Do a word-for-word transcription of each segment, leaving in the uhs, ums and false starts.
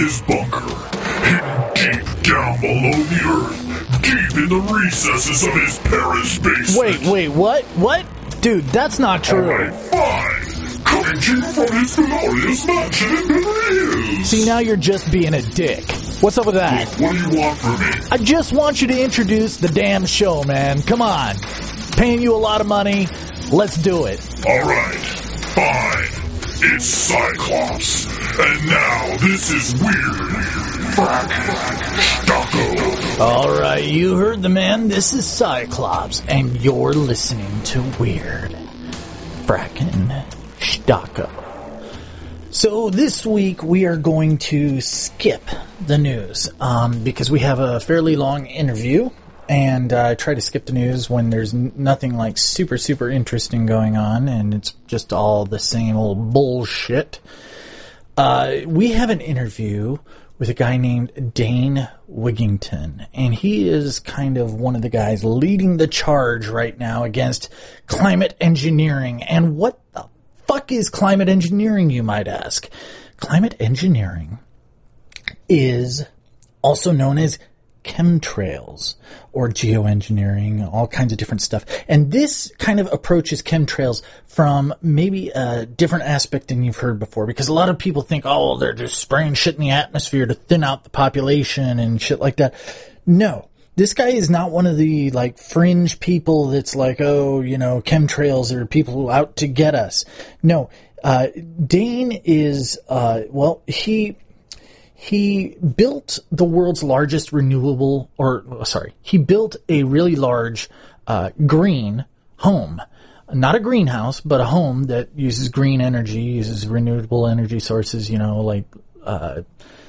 his bunker, hidden deep down below the earth, deep in the recesses of his parents' basement. Wait, wait, what? What? Dude, that's not true. Alright, fine. Coming to you from his glorious mansion in Beverly Hills. See, now you're just being a dick. What's up with that? Look, what do you want from me? I just want you to introduce the damn show, man. Come on. Paying you a lot of money. Let's do it. Alright, fine. It's Cyclops. And now this is Weird Fracking Stucco. Alright, you heard the man. This is Cyclops, and you're listening to Weird Fracking Stucco. So this week we are going to skip the news um, because we have a fairly long interview, and I uh, try to skip the news when there's n- nothing like super, super interesting going on, and it's just all the same old bullshit. Uh, we have an interview with a guy named Dane Wigington, and he is kind of one of the guys leading the charge right now against climate engineering. And what the fuck is climate engineering, you might ask? Climate engineering is also known as chemtrails or geoengineering, all kinds of different stuff. And this kind of approaches chemtrails from maybe a different aspect than you've heard before, because a lot of people think, oh, they're just spraying shit in the atmosphere to thin out the population and shit like that. No. This guy is not one of the, like, fringe people that's like, oh, you know, chemtrails are people out to get us. No. Uh, Dane is, uh, well, he... He built the world's largest renewable, or sorry, he built a really large uh, green home. Not a greenhouse, but a home that uses green energy, uses renewable energy sources, you know, like uh,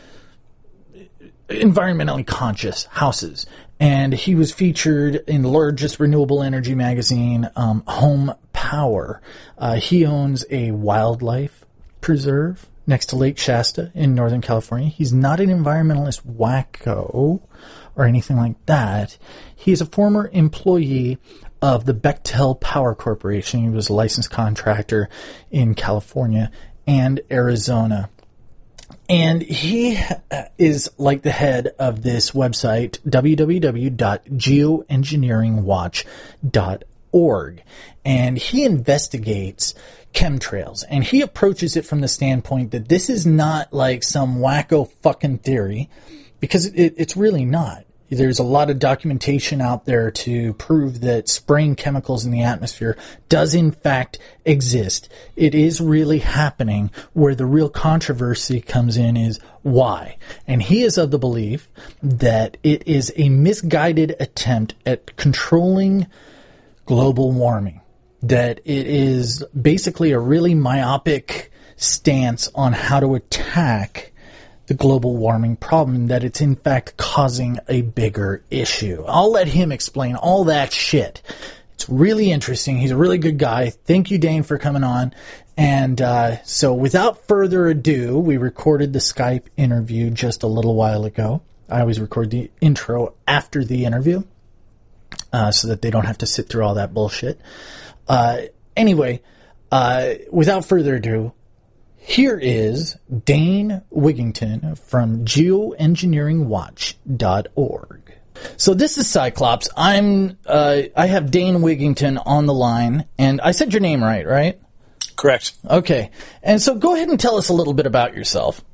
environmentally conscious houses. And he was featured in the largest renewable energy magazine, um, Home Power. Uh, he owns a wildlife preserve next to Lake Shasta in Northern California. He's not an environmentalist wacko or anything like that. He is a former employee of the Bechtel Power Corporation. He was a licensed contractor in California and Arizona. And he is like the head of this website, w w w dot geoengineering watch dot org. And he investigates chemtrails, and he approaches it from the standpoint that this is not like some wacko fucking theory, because it, it's really not. There's a lot of documentation out there to prove that spraying chemicals in the atmosphere does in fact exist. It is really happening. Where the real controversy comes in is why. And he is of the belief that it is a misguided attempt at controlling global warming. That it is basically a really myopic stance on how to attack the global warming problem, that it's in fact causing a bigger issue. I'll let him explain all that shit. It's really interesting. He's a really good guy. Thank you, Dane, for coming on. And uh, so without further ado, we recorded the Skype interview just a little while ago. I always record the intro after the interview uh, so that they don't have to sit through all that bullshit. Uh, anyway, uh, without further ado, here is Dane Wigington from geoengineering watch dot org. So this is Cyclops. I'm, uh, I have Dane Wigington on the line, and I said your name right, right? Correct. Okay. And so go ahead and tell us a little bit about yourself.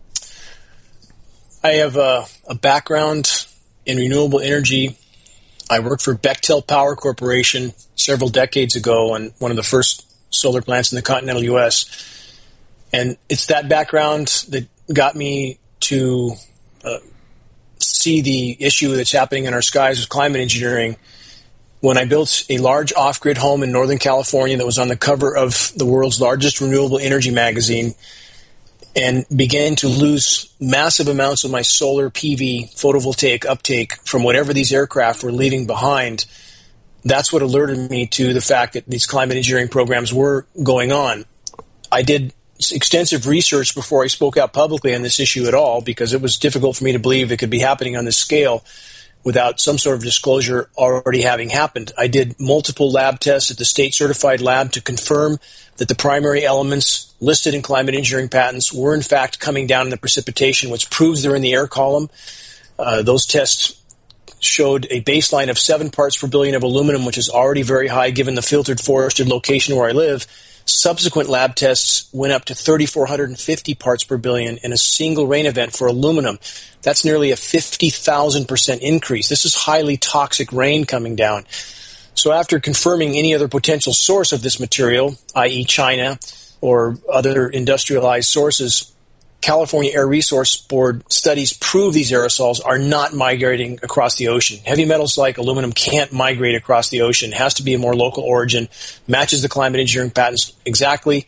I have a, a background in renewable energy. I worked for Bechtel Power Corporation several decades ago on one of the first solar plants in the continental U S And it's that background that got me to uh, see the issue that's happening in our skies with climate engineering when I built a large off-grid home in Northern California that was on the cover of the world's largest renewable energy magazine, and began to lose massive amounts of my solar P V photovoltaic uptake from whatever these aircraft were leaving behind. That's what alerted me to the fact that these climate engineering programs were going on. I did extensive research before I spoke out publicly on this issue at all, because it was difficult for me to believe it could be happening on this scale. without some sort of disclosure already having happened. I did multiple lab tests at the state-certified lab to confirm that the primary elements listed in climate engineering patents were in fact coming down in the precipitation, which proves they're in the air column. Uh, those tests showed a baseline of seven parts per billion of aluminum, which is already very high given the filtered forested location where I live. Subsequent lab tests went up to three thousand four hundred fifty parts per billion in a single rain event for aluminum. That's nearly a fifty thousand percent increase. This is highly toxic rain coming down. So after confirming any other potential source of this material, that is. China or other industrialized sources, California Air Resource Board studies prove these aerosols are not migrating across the ocean. Heavy metals like aluminum can't migrate across the ocean. It has to be a more local origin, matches the climate engineering patents exactly.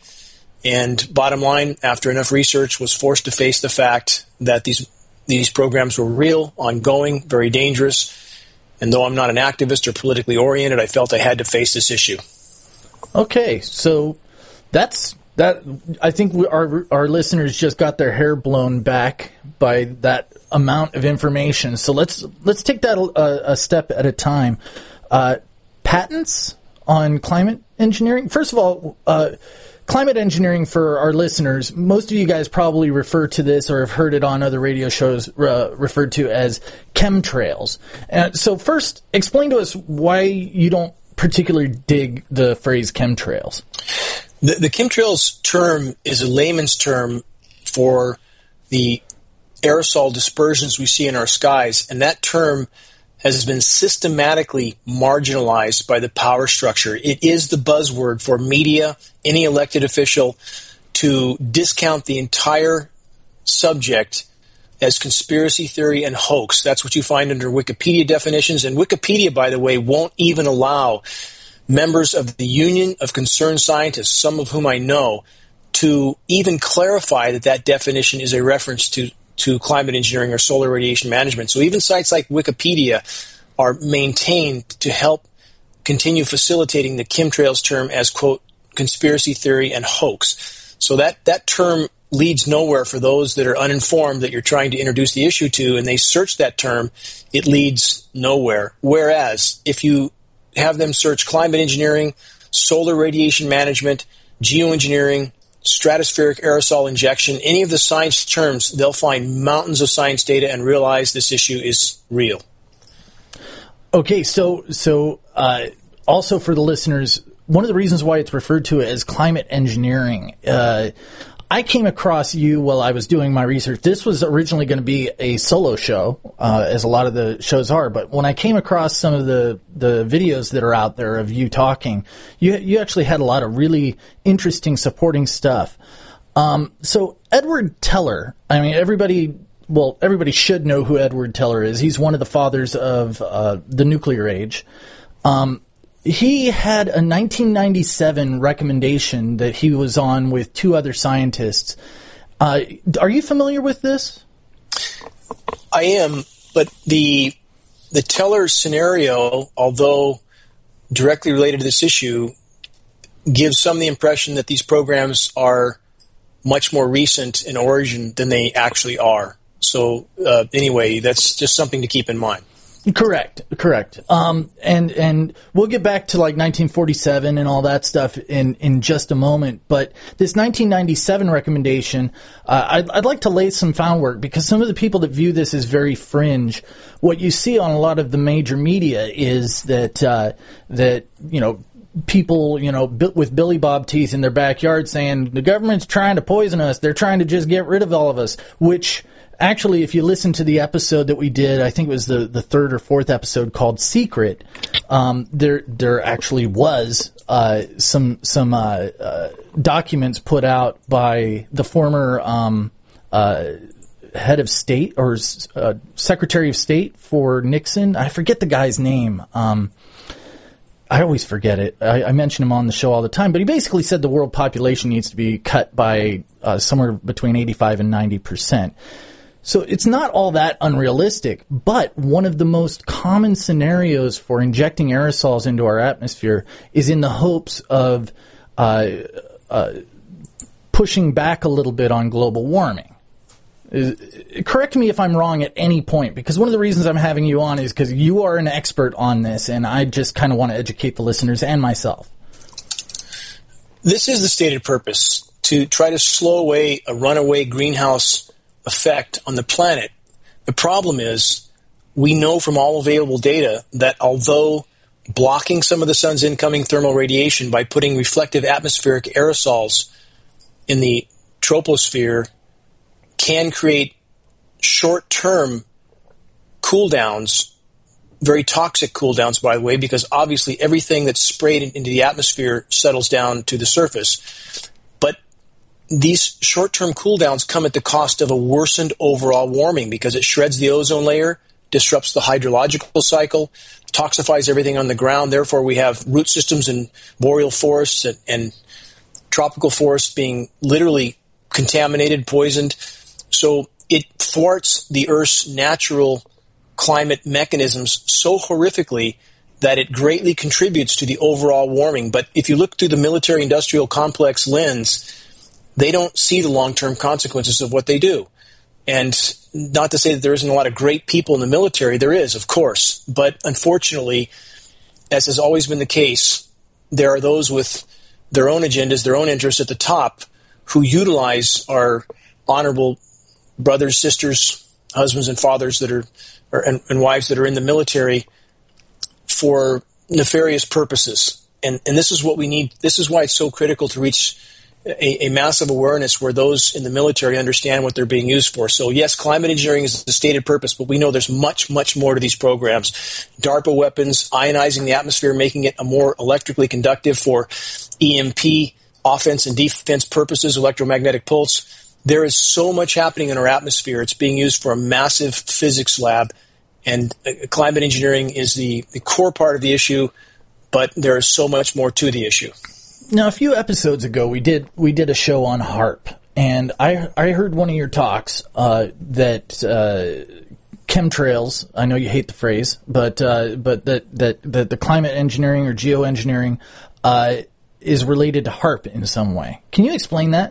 And bottom line, after enough research, was forced to face the fact that these these programs were real, ongoing, very dangerous. And though I'm not an activist or politically oriented, I felt I had to face this issue. Okay, so that's... That I think we, our our listeners just got their hair blown back by that amount of information. So let's let's take that a, a step at a time. Uh, patents on climate engineering. First of all, uh, climate engineering for our listeners. Most of you guys probably refer to this or have heard it on other radio shows uh, referred to as chemtrails. Uh, so first, explain to us why you don't particularly dig the phrase chemtrails. The, the chemtrails term is a layman's term for the aerosol dispersions we see in our skies, and that term has been systematically marginalized by the power structure. It is the buzzword for media, any elected official, to discount the entire subject as conspiracy theory and hoax. That's what you find under Wikipedia definitions, and Wikipedia, by the way, won't even allow members of the Union of Concerned Scientists, some of whom I know, to even clarify that that definition is a reference to, to climate engineering or solar radiation management. So even sites like Wikipedia are maintained to help continue facilitating the chemtrails term as, quote, conspiracy theory and hoax. So that, that term leads nowhere for those that are uninformed that you're trying to introduce the issue to, and they search that term, it leads nowhere. Whereas if you have them search climate engineering, solar radiation management, geoengineering, stratospheric aerosol injection, any of the science terms, they'll find mountains of science data and realize this issue is real. Okay, so so uh, also for the listeners, one of the reasons why it's referred to as climate engineering, uh, I came across you while I was doing my research. This was originally going to be a solo show, uh, as a lot of the shows are. But when I came across some of the, the videos that are out there of you talking, you you actually had a lot of really interesting supporting stuff. Um, so Edward Teller, I mean, everybody, well, everybody should know who Edward Teller is. He's one of the fathers of uh, the nuclear age. Um, He had a nineteen ninety-seven recommendation that he was on with two other scientists. Uh, are you familiar with this? I am, but the the Teller scenario, although directly related to this issue, gives some the impression that these programs are much more recent in origin than they actually are. So uh, anyway, that's just something to keep in mind. Correct, correct. Um, and and we'll get back to like nineteen forty-seven and all that stuff in, in just a moment. But this nineteen ninety-seven recommendation, uh, I'd, I'd like to lay some groundwork because some of the people that view this as very fringe, what you see on a lot of the major media is that uh, that you know people you know with Billy Bob teeth in their backyard saying the government's trying to poison us. They're trying to just get rid of all of us, which. Actually, if you listen to the episode that we did, I think it was the, the third or fourth episode called Secret, um, there there actually was uh, some some uh, uh, documents put out by the former um, uh, head of state or uh, Secretary of State for Nixon. I forget the guy's name. Um, I always forget it. I, I mention him on the show all the time, but he basically said the world population needs to be cut by uh, somewhere between eighty-five and ninety percent. So it's not all that unrealistic, but one of the most common scenarios for injecting aerosols into our atmosphere is in the hopes of uh, uh, pushing back a little bit on global warming. Is, correct me if I'm wrong at any point, because one of the reasons I'm having you on is because you are an expert on this, and I just kind of want to educate the listeners and myself. This is the stated purpose, to try to slow away a runaway greenhouse effect on the planet. The problem is, we know from all available data that although blocking some of the sun's incoming thermal radiation by putting reflective atmospheric aerosols in the troposphere can create short-term cooldowns, very toxic cooldowns, by the way, because obviously everything that's sprayed into the atmosphere settles down to the surface. But these short-term cooldowns come at the cost of a worsened overall warming because it shreds the ozone layer, disrupts the hydrological cycle, toxifies everything on the ground. Therefore, we have root systems in boreal forests and, and tropical forests being literally contaminated, poisoned. So it thwarts the Earth's natural climate mechanisms so horrifically that it greatly contributes to the overall warming. But if you look through the military-industrial complex lens, they don't see the long-term consequences of what they do. And not to say that there isn't a lot of great people in the military. There is, of course. But unfortunately, as has always been the case, there are those with their own agendas, their own interests at the top, who utilize our honorable brothers, sisters, husbands, and fathers that are, or, and, and wives that are in the military for nefarious purposes. And, and this is what we need. This is why it's so critical to reach a, a massive awareness where those in the military understand what they're being used for. So yes, climate engineering is the stated purpose, but we know there's much, much more to these programs. DARPA weapons, ionizing the atmosphere, making it a more electrically conductive for E M P, offense and defense purposes, electromagnetic pulse. There is so much happening in our atmosphere. It's being used for a massive physics lab, and uh, climate engineering is the, the core part of the issue, but there is so much more to the issue. Now, a few episodes ago, we did we did a show on HAARP, and I I heard one of your talks uh, that uh, chemtrails. I know you hate the phrase, but uh, but that that that the climate engineering or geoengineering uh, is related to HAARP in some way. Can you explain that?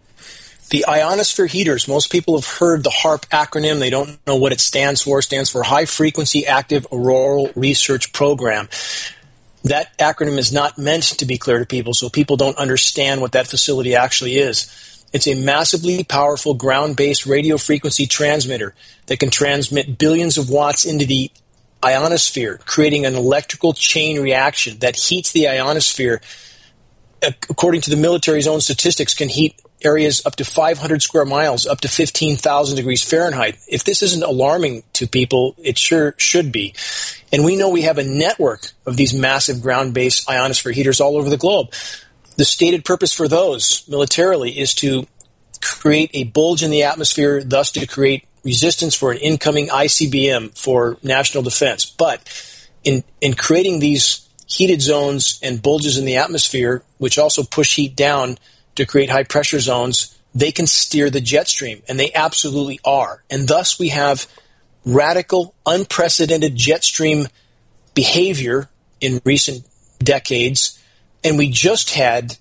The ionosphere heaters, most people have heard the HAARP acronym. They don't know what it stands for. It stands for High Frequency Active Auroral Research Program. That acronym is not meant to be clear to people, so people don't understand what that facility actually is. It's a massively powerful ground-based radio frequency transmitter that can transmit billions of watts into the ionosphere, creating an electrical chain reaction that heats the ionosphere. According to the military's own statistics, can heat areas up to five hundred square miles, up to fifteen thousand degrees Fahrenheit. If this isn't alarming to people, it sure should be. And we know we have a network of these massive ground-based ionosphere heaters all over the globe. The stated purpose for those militarily is to create a bulge in the atmosphere, thus to create resistance for an incoming I C B M for national defense. But in, in creating these heated zones and bulges in the atmosphere, which also push heat down to create high-pressure zones, they can steer the jet stream, and they absolutely are. And thus we have radical, unprecedented jet stream behavior in recent decades, and we just had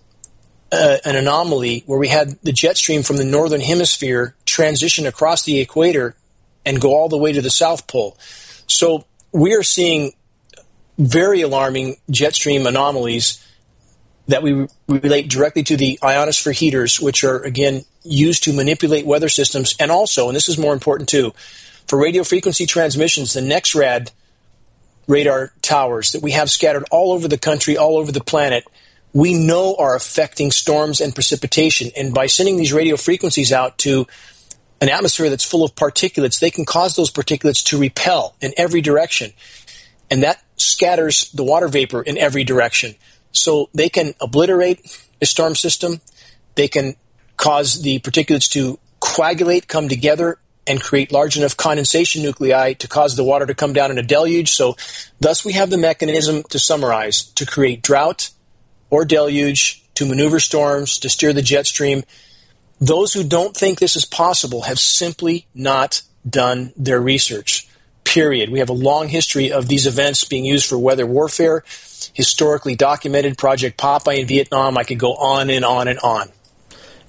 uh, an anomaly where we had the jet stream from the northern hemisphere transition across the equator and go all the way to the South Pole. So we are seeing very alarming jet stream anomalies that we relate directly to the ionosphere heaters, which are, again, used to manipulate weather systems. And also, and this is more important too, for radio frequency transmissions, the NEXRAD radar towers that we have scattered all over the country, all over the planet, we know are affecting storms and precipitation. And by sending these radio frequencies out to an atmosphere that's full of particulates, they can cause those particulates to repel in every direction. And that scatters the water vapor in every direction. So they can obliterate a storm system. They can cause the particulates to coagulate, come together, and create large enough condensation nuclei to cause the water to come down in a deluge. So thus we have the mechanism, to summarize, to create drought or deluge, to maneuver storms, to steer the jet stream. Those who don't think this is possible have simply not done their research. Period. We have a long history of these events being used for weather warfare, historically documented, Project Popeye in Vietnam. I could go on and on and on.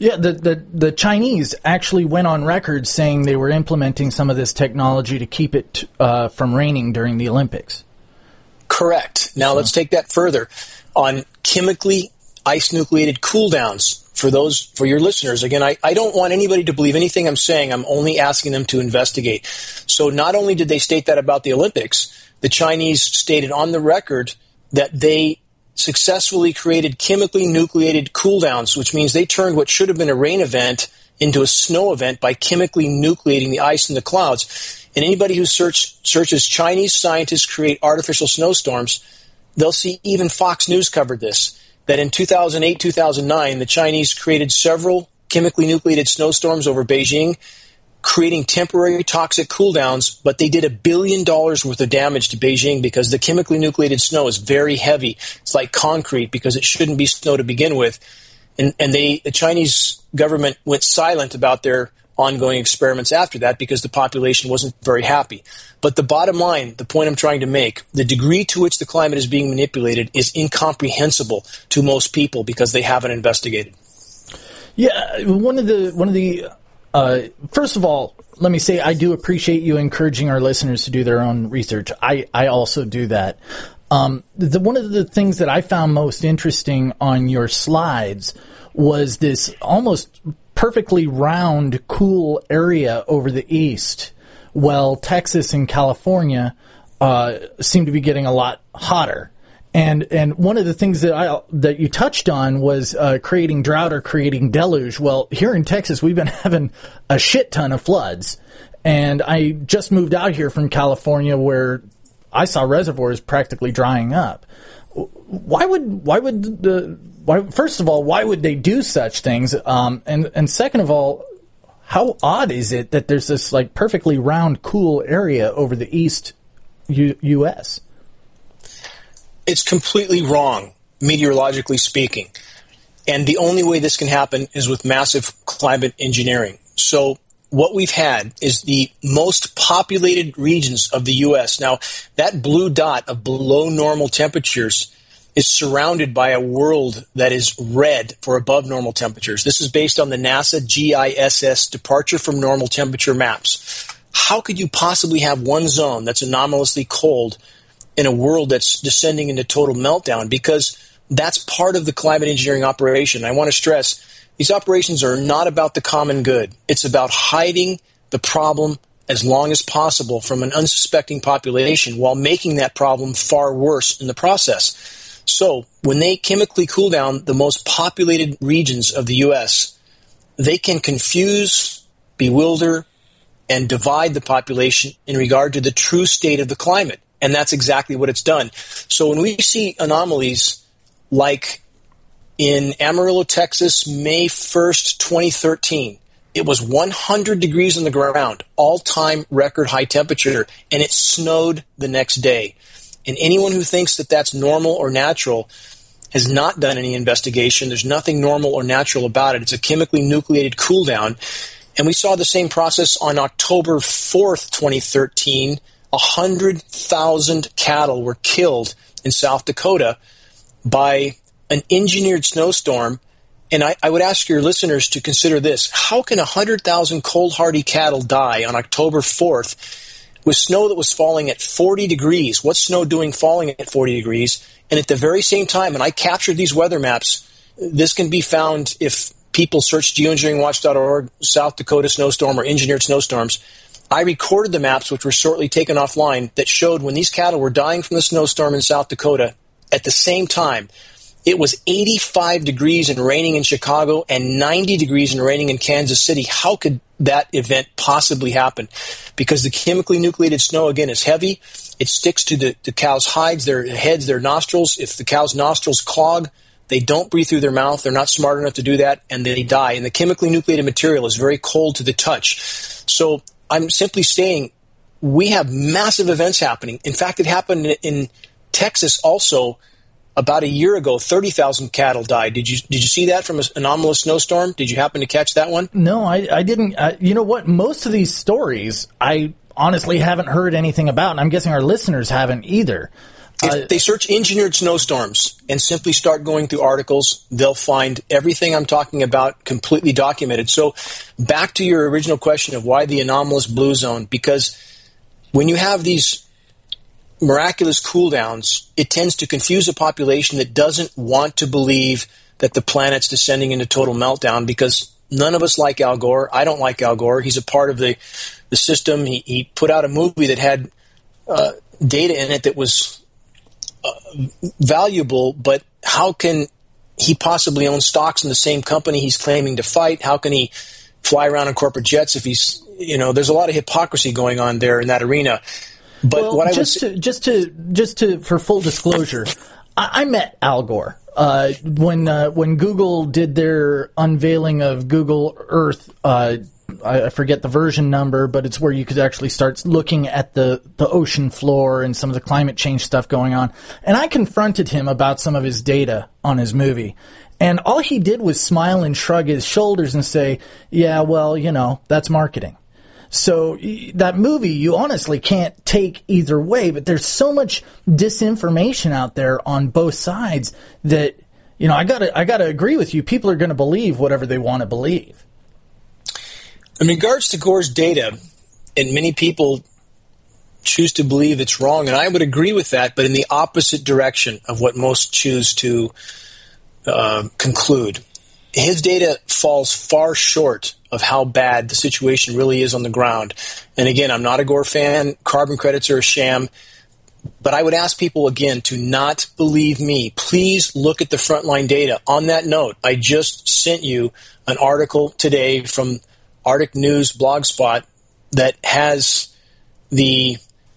Yeah, the, the, the Chinese actually went on record saying they were implementing some of this technology to keep it uh, from raining during the Olympics. Correct. Now, so. Let's take that further. On chemically ice-nucleated cooldowns, for those, for your listeners, again, I, I don't want anybody to believe anything I'm saying. I'm only asking them to investigate. So not only did they state that about the Olympics, the Chinese stated on the record that they successfully created chemically nucleated cooldowns, which means they turned what should have been a rain event into a snow event by chemically nucleating the ice in the clouds. And anybody who search, searches Chinese scientists create artificial snowstorms, they'll see even Fox News covered this, that in two thousand eight, two thousand nine, the Chinese created several chemically nucleated snowstorms over Beijing, creating temporary toxic cooldowns, but they did a billion dollars worth of damage to Beijing because the chemically nucleated snow is very heavy. It's like concrete because it shouldn't be snow to begin with. And, and they, the Chinese government went silent about their ongoing experiments after that because the population wasn't very happy. But the bottom line, the point I'm trying to make, the degree to which the climate is being manipulated is incomprehensible to most people because they haven't investigated. Yeah, one of the one of the uh, first of all, let me say I do appreciate you encouraging our listeners to do their own research. I, I also do that. Um, the, one of the things that I found most interesting on your slides was this almost perfectly round, cool area over the east, while Texas and California uh, seem to be getting a lot hotter. And and one of the things that I that you touched on was uh, creating drought or creating deluge. Well, here in Texas, we've been having a shit ton of floods. And I just moved out here from California where I saw reservoirs practically drying up. Why would why would the why first of all why would they do such things? Um, and and second of all, how odd is it that there's this like perfectly round, cool area over the east U- U.S.? It's completely wrong, meteorologically speaking. And the only way this can happen is with massive climate engineering. So what we've had is the most populated regions of the U S. Now, that blue dot of below normal temperatures is surrounded by a world that is red for above normal temperatures. This is based on the NASA G I S S departure from normal temperature maps. How could you possibly have one zone that's anomalously cold in a world that's descending into total meltdown? Because that's part of the climate engineering operation. I want to stress, these operations are not about the common good. It's about hiding the problem as long as possible from an unsuspecting population while making that problem far worse in the process. So when they chemically cool down the most populated regions of the U S, they can confuse, bewilder, and divide the population in regard to the true state of the climate. And that's exactly what it's done. So when we see anomalies like in Amarillo, Texas, May first, twenty thirteen, it was one hundred degrees on the ground, all-time record high temperature, and it snowed the next day. And anyone who thinks that that's normal or natural has not done any investigation. There's nothing normal or natural about it. It's a chemically nucleated cool down. And we saw the same process on October fourth, twenty thirteen. one hundred thousand cattle were killed in South Dakota by an engineered snowstorm. And I, I would ask your listeners to consider this. How can one hundred thousand cold hardy cattle die on October fourth with snow that was falling at forty degrees? What's snow doing falling at forty degrees? And at the very same time, and I captured these weather maps, this can be found if people search geoengineering watch dot org, South Dakota snowstorm or engineered snowstorms. I recorded the maps, which were shortly taken offline, that showed when these cattle were dying from the snowstorm in South Dakota, at the same time, it was eighty-five degrees and raining in Chicago and ninety degrees and raining in Kansas City. How could that event possibly happen? Because the chemically nucleated snow, again, is heavy. It sticks to the, the cow's hides, their heads, their nostrils. If the cow's nostrils clog, they don't breathe through their mouth. They're not smart enough to do that, and they die. And the chemically nucleated material is very cold to the touch. So I'm simply saying we have massive events happening. In fact, it happened in Texas also about a year ago. thirty thousand cattle died. Did you did you see that from an anomalous snowstorm? Did you happen to catch that one? No, I, I didn't. Uh, you know what? Most of these stories I honestly haven't heard anything about, and I'm guessing our listeners haven't either. If Uh, they search engineered snowstorms and simply start going through articles, they'll find everything I'm talking about completely documented. So back to your original question of why the anomalous blue zone, because when you have these miraculous cool downs, it tends to confuse a population that doesn't want to believe that the planet's descending into total meltdown, because none of us like Al Gore. I don't like Al Gore. He's a part of the, the system. He, he put out a movie that had uh, data in it that was uh, valuable, but how can he possibly own stocks in the same company he's claiming to fight? How can he fly around in corporate jets if he's, you know, there's a lot of hypocrisy going on there in that arena. But well, what I just would to just to just to for full disclosure, I, I met Al Gore uh, when uh, when Google did their unveiling of Google Earth. Uh, I, I forget the version number, but it's where you could actually start looking at the the ocean floor and some of the climate change stuff going on. And I confronted him about some of his data on his movie. And all he did was smile and shrug his shoulders and say, "Yeah, well, you know, that's marketing." So that movie, you honestly can't take either way, but there's so much disinformation out there on both sides that, you know, I gotta, I gotta agree with you. People are going to believe whatever they want to believe. In regards to Gore's data, and many people choose to believe it's wrong, and I would agree with that, but in the opposite direction of what most choose to uh, conclude. His data falls far short of how bad the situation really is on the ground. And again, I'm not a Gore fan. Carbon credits are a sham. But I would ask people again to not believe me. Please look at the frontline data. On that note, I just sent you an article today from Arctic News Blogspot that has the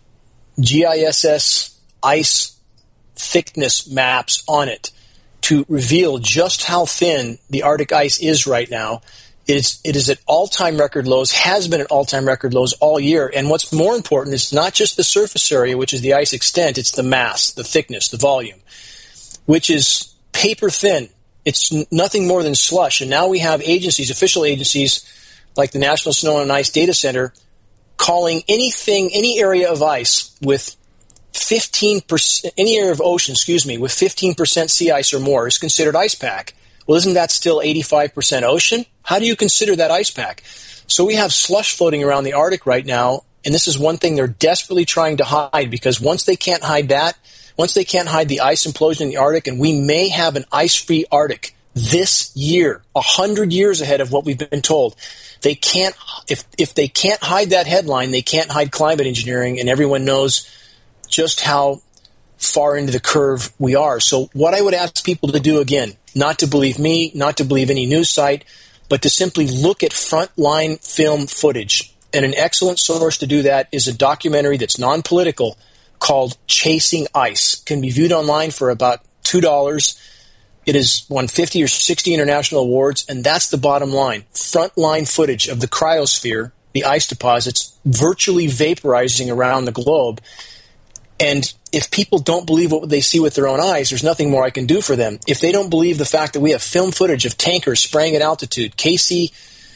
G I S S ice thickness maps on it to reveal just how thin the Arctic ice is right now. It is, it is at all-time record lows, has been at all-time record lows all year. And what's more important is not just the surface area, which is the ice extent, it's the mass, the thickness, the volume, which is paper thin. It's n- nothing more than slush. And now we have agencies, official agencies, like the National Snow and Ice Data Center, calling anything, any area of ice with fifteen percent, any area of ocean, excuse me, with fifteen percent sea ice or more is considered ice pack. Well, isn't that still eighty-five percent ocean? How do you consider that ice pack? So we have slush floating around the Arctic right now, and this is one thing they're desperately trying to hide, because once they can't hide that, once they can't hide the ice implosion in the Arctic, and we may have an ice-free Arctic this year, a hundred years ahead of what we've been told. They can't, if if they can't hide that headline, they can't hide climate engineering, and everyone knows just how far into the curve we are. So what I would ask people to do, again, not to believe me, not to believe any news site, but to simply look at frontline film footage. And an excellent source to do that is a documentary that's non-political called Chasing Ice. It can be viewed online for about two dollars. It has won fifty or sixty international awards, and that's the bottom line. Frontline footage of the cryosphere, the ice deposits, virtually vaporizing around the globe. And if people don't believe what they see with their own eyes, there's nothing more I can do for them. If they don't believe the fact that we have film footage of tankers spraying at altitude, K C,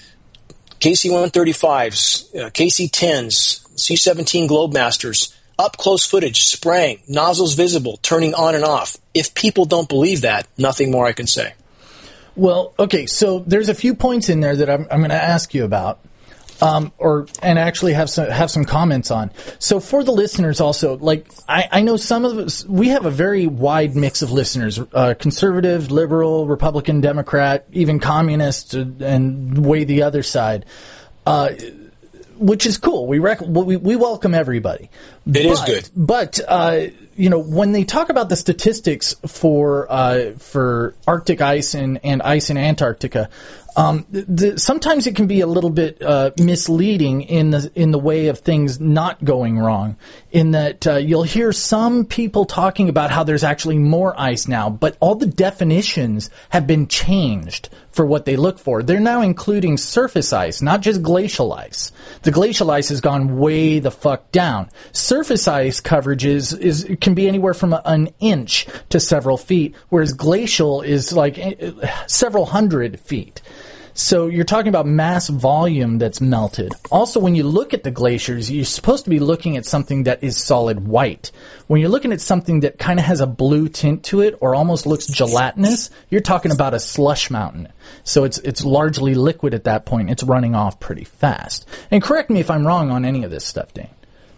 K C one thirty-fives, uh, K C tens, C seventeen Globemasters, up-close footage, spraying, nozzles visible, turning on and off. If people don't believe that, nothing more I can say. Well, okay, so there's a few points in there that I'm, I'm going to ask you about. Um, or and actually have some have some comments on. So for the listeners also, like I, I know some of us, we have a very wide mix of listeners: uh, conservative, liberal, Republican, Democrat, even communist, and way the other side, uh, which is cool. We rec- we we welcome everybody. It but, is good, but uh, you know, when they talk about the statistics for uh, for Arctic ice and, and ice in Antarctica. Um, the, sometimes it can be a little bit uh, misleading in the in the way of things not going wrong. In that uh, you'll hear some people talking about how there's actually more ice now, but all the definitions have been changed for what they look for. They're now including surface ice, not just glacial ice. The glacial ice has gone way the fuck down. Surface ice coverage is, is can be anywhere from an inch to several feet, whereas glacial is like several hundred feet. So you're talking about mass volume that's melted. Also, when you look at the glaciers, you're supposed to be looking at something that is solid white. When you're looking at something that kind of has a blue tint to it or almost looks gelatinous, you're talking about a slush mountain. So it's it's largely liquid at that point. It's running off pretty fast. And correct me if I'm wrong on any of this stuff, Dane.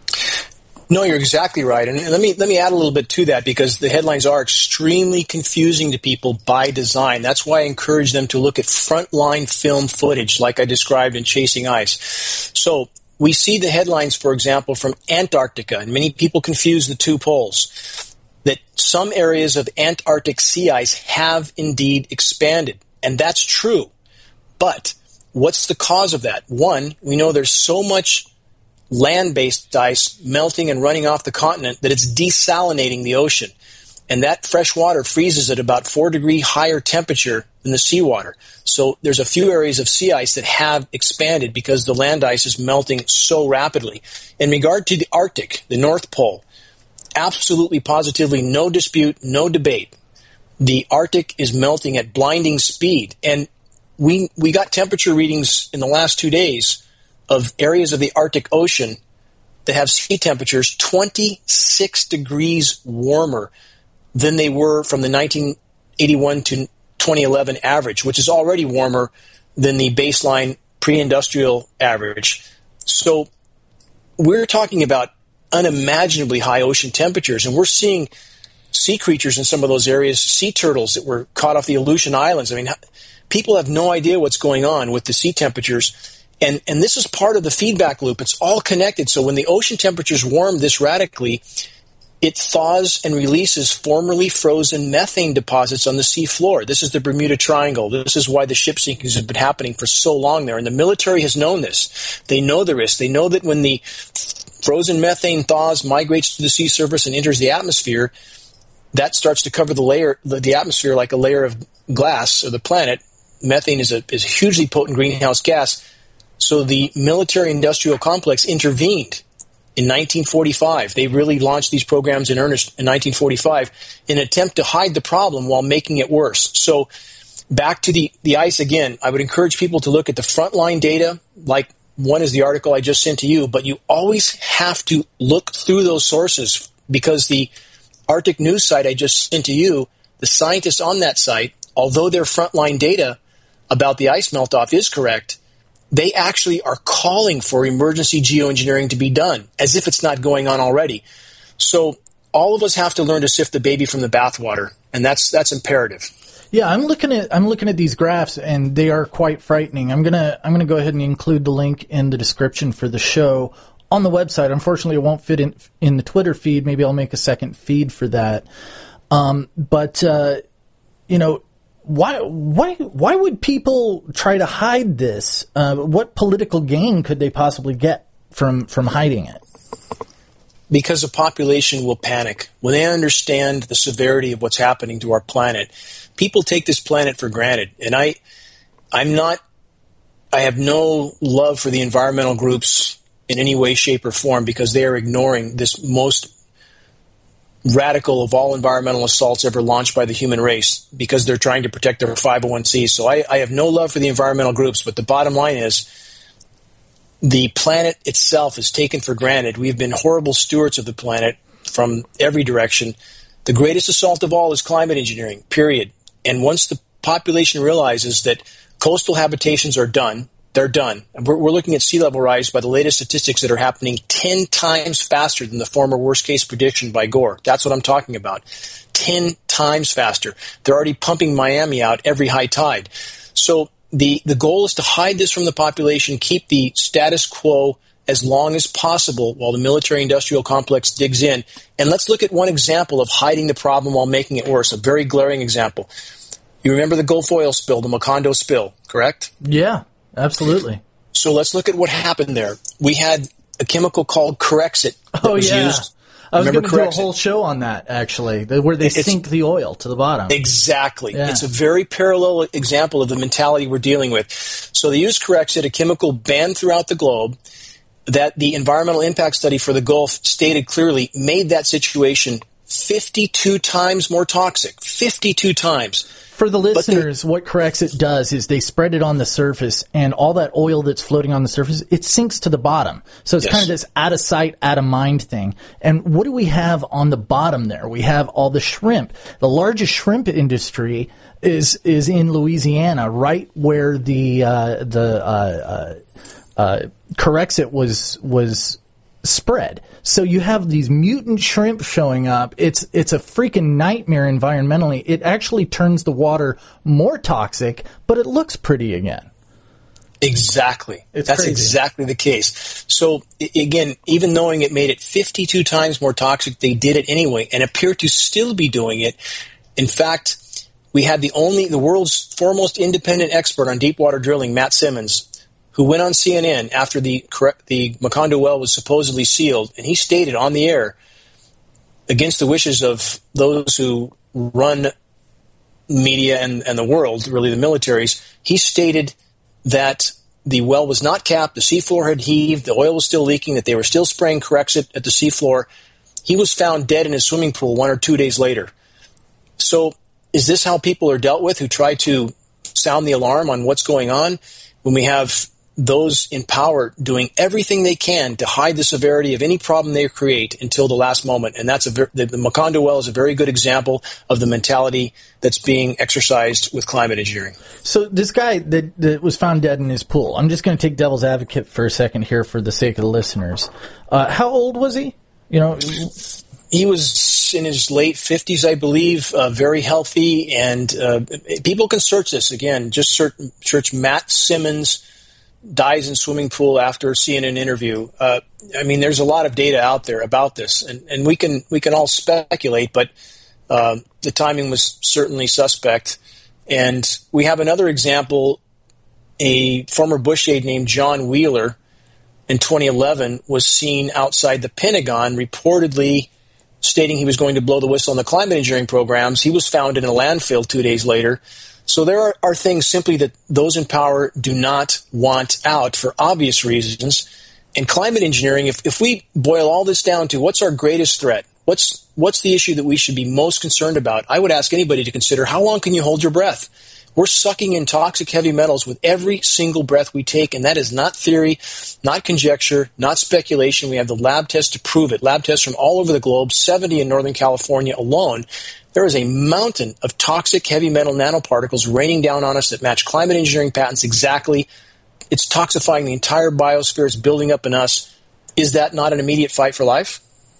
No, you're exactly right. And let me let me add a little bit to that, because the headlines are extremely confusing to people by design. That's why I encourage them to look at frontline film footage like I described in Chasing Ice. So we see the headlines, for example, from Antarctica, and many people confuse the two poles, that some areas of Antarctic sea ice have indeed expanded. And that's true. But what's the cause of that? One, we know there's so much land-based ice melting and running off the continent that it's desalinating the ocean. And that fresh water freezes at about four degree higher temperature than the seawater. So there's a few areas of sea ice that have expanded because the land ice is melting so rapidly. In regard to the Arctic, the North Pole, absolutely positively no dispute, no debate. The Arctic is melting at blinding speed. And we we got temperature readings in the last two days of areas of the Arctic Ocean that have sea temperatures twenty-six degrees warmer than they were from the nineteen eighty-one to twenty eleven average, which is already warmer than the baseline pre-industrial average. So we're talking about unimaginably high ocean temperatures, and we're seeing sea creatures in some of those areas, sea turtles that were caught off the Aleutian Islands. I mean, people have no idea what's going on with the sea temperatures. And and this is part of the feedback loop. It's all connected. So when the ocean temperatures warm this radically, it thaws and releases formerly frozen methane deposits on the sea floor. This is the Bermuda Triangle. This is why the ship sinkings have been happening for so long there. And the military has known this. They know the risk. They know that when the frozen methane thaws, migrates to the sea surface and enters the atmosphere, that starts to cover the layer, the, the atmosphere like a layer of glass, or the planet. Methane is a, is a hugely potent greenhouse gas. So the military-industrial complex intervened in nineteen forty-five. They really launched these programs in earnest in nineteen forty-five in an attempt to hide the problem while making it worse. So back to the, the ice again, I would encourage people to look at the frontline data, like one is the article I just sent to you, but you always have to look through those sources, because the Arctic news site I just sent to you, the scientists on that site, although their frontline data about the ice melt-off is correct, they actually are calling for emergency geoengineering to be done, as if it's not going on already. So all of us have to learn to sift the baby from the bathwater, and that's that's imperative. Yeah, I'm looking at I'm looking at these graphs, and they are quite frightening. I'm gonna I'm gonna go ahead and include the link in the description for the show on the website. Unfortunately, it won't fit in in the Twitter feed. Maybe I'll make a second feed for that. Um, but uh, you know. Why why why would people try to hide this? Uh, what political gain could they possibly get from from hiding it? Because the population will panic. When they understand the severity of what's happening to our planet, people take this planet for granted. And I I'm not I have no love for the environmental groups in any way, shape, or form, because they are ignoring this most radical of all environmental assaults ever launched by the human race, because they're trying to protect their five oh one c. So I, I have no love for the environmental groups, but the bottom line is the planet itself is taken for granted. We've been horrible stewards of the planet from every direction. The greatest assault of all is climate engineering, period. And once the population realizes that coastal habitations are done, they're done. And we're, we're looking at sea level rise by the latest statistics that are happening ten times faster than the former worst-case prediction by Gore. That's what I'm talking about. ten times faster. They're already pumping Miami out every high tide. So the, the goal is to hide this from the population, keep the status quo as long as possible while the military-industrial complex digs in. And let's look at one example of hiding the problem while making it worse, a very glaring example. You remember the Gulf oil spill, the Macondo spill, correct? Yeah. Absolutely. So let's look at what happened there. We had a chemical called Corexit that oh, was yeah. used. I was going to do a whole show on that, actually, where they it's, sink the oil to the bottom. Exactly. Yeah. It's a very parallel example of the mentality we're dealing with. So they used Corexit, a chemical banned throughout the globe, that the environmental impact study for the Gulf stated clearly made that situation fifty-two times more toxic. fifty-two times. For the listeners, what Corexit does is they spread it on the surface, and all that oil that's floating on the surface, it sinks to the bottom. So it's yes. kind of this out of sight, out of mind thing. And what do we have on the bottom there? We have all the shrimp. The largest shrimp industry is is in Louisiana, right where the uh, the uh, uh, uh, Corexit was was spread. So you have these mutant shrimp showing up. It's it's a freaking nightmare environmentally. It actually turns the water more toxic, but it looks pretty again. Exactly. It's That's crazy. exactly the case. So again, even knowing it made it fifty-two times more toxic, they did it anyway and appear to still be doing it. In fact, we had the only the world's foremost independent expert on deep water drilling, Matt Simmons, who went on C N N after the the Macondo well was supposedly sealed, and he stated on the air, against the wishes of those who run media and, and the world, really the militaries, he stated that the well was not capped, the seafloor had heaved, the oil was still leaking, that they were still spraying Corexit at the seafloor. He was found dead in his swimming pool one or two days later. So is this how people are dealt with who try to sound the alarm on what's going on when we have those in power doing everything they can to hide the severity of any problem they create until the last moment? And that's a ver- the, the Macondo well is a very good example of the mentality that's being exercised with climate engineering. So this guy that, that was found dead in his pool, I'm just going to take devil's advocate for a second here for the sake of the listeners. Uh, how old was he? You know, he was in his late fifties, I believe, uh, very healthy. And uh, people can search this again. Just search, search Matt Simmons dies in swimming pool after C N N interview. Uh, I mean, there's a lot of data out there about this, and, and we can we can all speculate, but uh, the timing was certainly suspect. And we have another example. A former Bush aide named John Wheeler in twenty eleven was seen outside the Pentagon, reportedly stating he was going to blow the whistle on the climate engineering programs. He was found in a landfill two days later. So there are, are things simply that those in power do not want out for obvious reasons. And climate engineering, if, if we boil all this down to what's our greatest threat, what's what's the issue that we should be most concerned about, I would ask anybody to consider, how long can you hold your breath? We're sucking in toxic heavy metals with every single breath we take, and that is not theory, not conjecture, not speculation. We have the lab tests to prove it. Lab tests from all over the globe, seventy in Northern California alone. There is a mountain of toxic heavy metal nanoparticles raining down on us that match climate engineering patents exactly. It's toxifying the entire biosphere. It's building up in us. Is that not an immediate fight for life?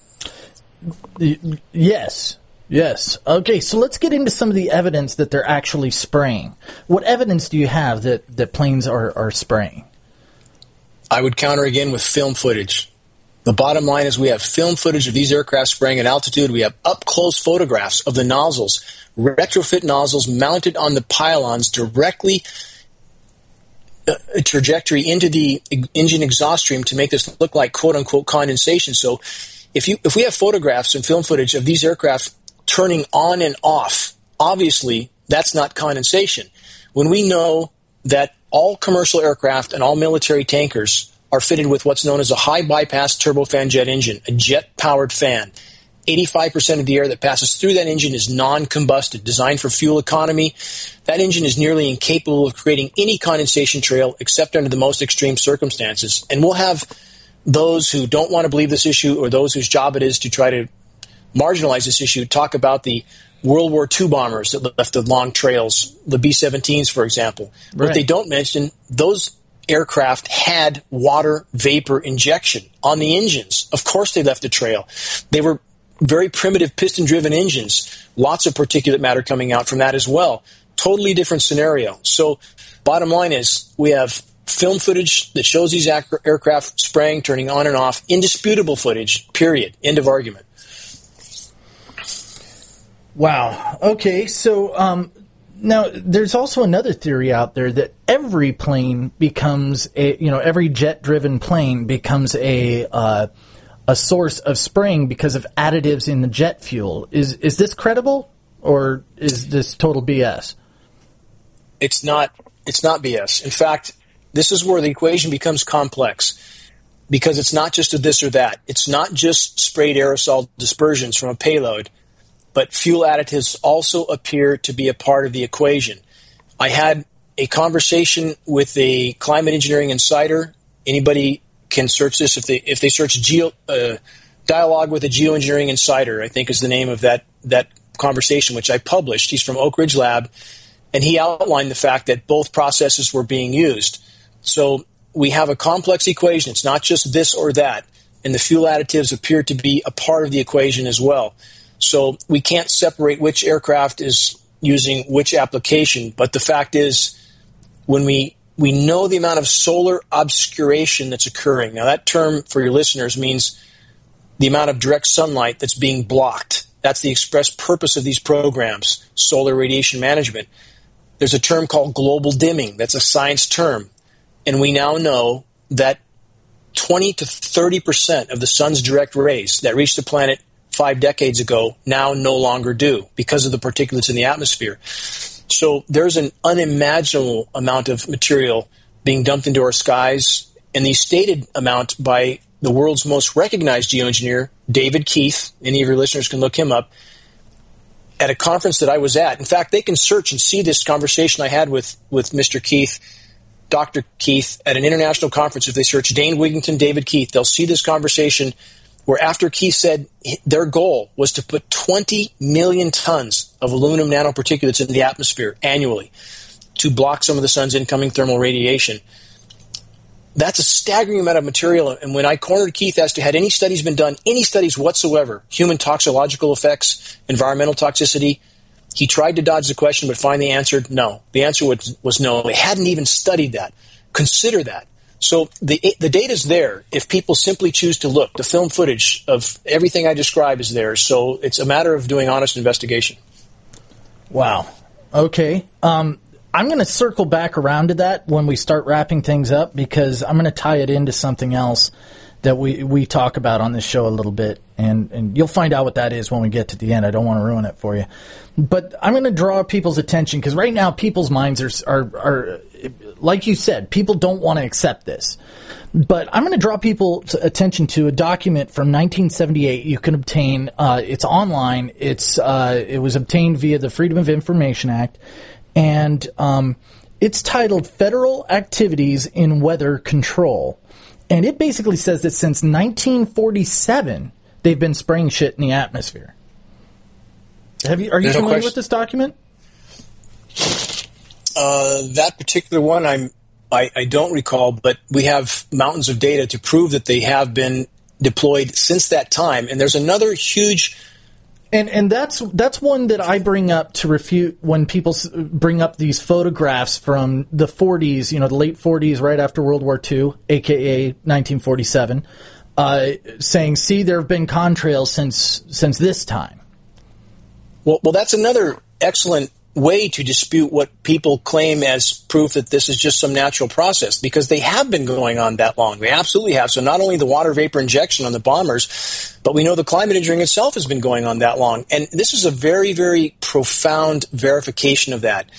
Yes. Yes. Okay, so let's get into some of the evidence that they're actually spraying. What evidence do you have that, that planes are, are spraying? I would counter again with film footage. The bottom line is we have film footage of these aircraft spraying at altitude. We have up-close photographs of the nozzles, retrofit nozzles mounted on the pylons directly uh, a trajectory into the engine exhaust stream to make this look like quote-unquote condensation. So if you if we have photographs and film footage of these aircraft turning on and off, obviously that's not condensation. When we know that all commercial aircraft and all military tankers are fitted with what's known as a high bypass turbofan jet engine, a jet-powered fan. eighty-five percent of the air that passes through that engine is non-combusted, designed for fuel economy. That engine is nearly incapable of creating any condensation trail except under the most extreme circumstances. And we'll have those who don't want to believe this issue or those whose job it is to try to marginalize this issue talk about the World War Two bombers that left the long trails, the B seventeens, for example. Right. What they don't mention, those aircraft had water vapor injection on the engines. Of course they left a trail. They were very primitive piston-driven engines. Lots of particulate matter coming out from that as well. Totally different scenario. So bottom line is we have film footage that shows these ac- aircraft spraying, turning on and off. Indisputable footage, period. End of argument. Wow. Okay, so um, now there's also another theory out there that every plane becomes a, you know, every jet-driven plane becomes a uh, a source of spraying because of additives in the jet fuel. Is is this credible, or is this total B S? It's not. It's not B S. In fact, this is where the equation becomes complex, because it's not just a this or that. It's not just sprayed aerosol dispersions from a payload. but fuel additives also appear to be a part of the equation. I had a conversation with a climate engineering insider. Anybody can search this if they if they search geo, uh, dialogue with a geoengineering insider, I think is the name of that that conversation, which I published. He's from Oak Ridge Lab, and he outlined the fact that both processes were being used. So we have a complex equation. It's not just this or that, and the fuel additives appear to be a part of the equation as well. So we can't separate which aircraft is using which application, but the fact is, when we we know the amount of solar obscuration that's occurring. Now, that term for your listeners means the amount of direct sunlight that's being blocked. That's the express purpose of these programs, solar radiation management. There's a term called global dimming. That's a science term. And we now know that twenty to thirty percent of the sun's direct rays that reached the planet five decades ago now no longer do because of the particulates in the atmosphere. So there's an unimaginable amount of material being dumped into our skies, and the stated amount by the world's most recognized geoengineer, David Keith, any of your listeners can look him up, at a conference that I was at. In fact, they can search and see this conversation I had with, with Mister Keith, Doctor Keith, at an international conference. If they search Dane Wigington, David Keith, they'll see this conversation where after Keith said their goal was to put twenty million tons of aluminum nanoparticulates into the atmosphere annually to block some of the sun's incoming thermal radiation. That's a staggering amount of material. And when I cornered Keith as to had any studies been done, any studies whatsoever, human toxicological effects, environmental toxicity, he tried to dodge the question but finally answered no. The answer was, was no. They hadn't even studied that. Consider that. So the the data's there if people simply choose to look. The film footage of everything I describe is there. So it's a matter of doing honest investigation. Wow. Okay. Um, I'm going to circle back around to that when we start wrapping things up, because I'm going to tie it into something else that we, we talk about on this show a little bit. And, and you'll find out what that is when we get to the end. I don't want to ruin it for you. But I'm going to draw people's attention, because right now people's minds are, are, are, like you said, people don't want to accept this. But I'm going to draw people's attention to a document from nineteen seventy-eight. You can obtain, uh, it's online. It's uh, it was obtained via the Freedom of Information Act. And um, it's titled Federal Activities in Weather Control. And it basically says that since nineteen forty-seven, they've been spraying shit in the atmosphere. Have you? Are you There's familiar no with this document? Uh, that particular one, I'm, I, I don't recall, but we have mountains of data to prove that they have been deployed since that time. And there's another huge... And and that's that's one that I bring up to refute when people s- bring up these photographs from the forties, you know, the late forties, right after World War Two, a k a nineteen forty-seven, uh, saying, see, there have been contrails since since this time. Well, well, that's another excellent way to dispute what people claim as proof that this is just some natural process, because they have been going on that long. They absolutely have. So not only the water vapor injection on the bombers, but we know the climate engineering itself has been going on that long. And this is a very, very profound verification of that.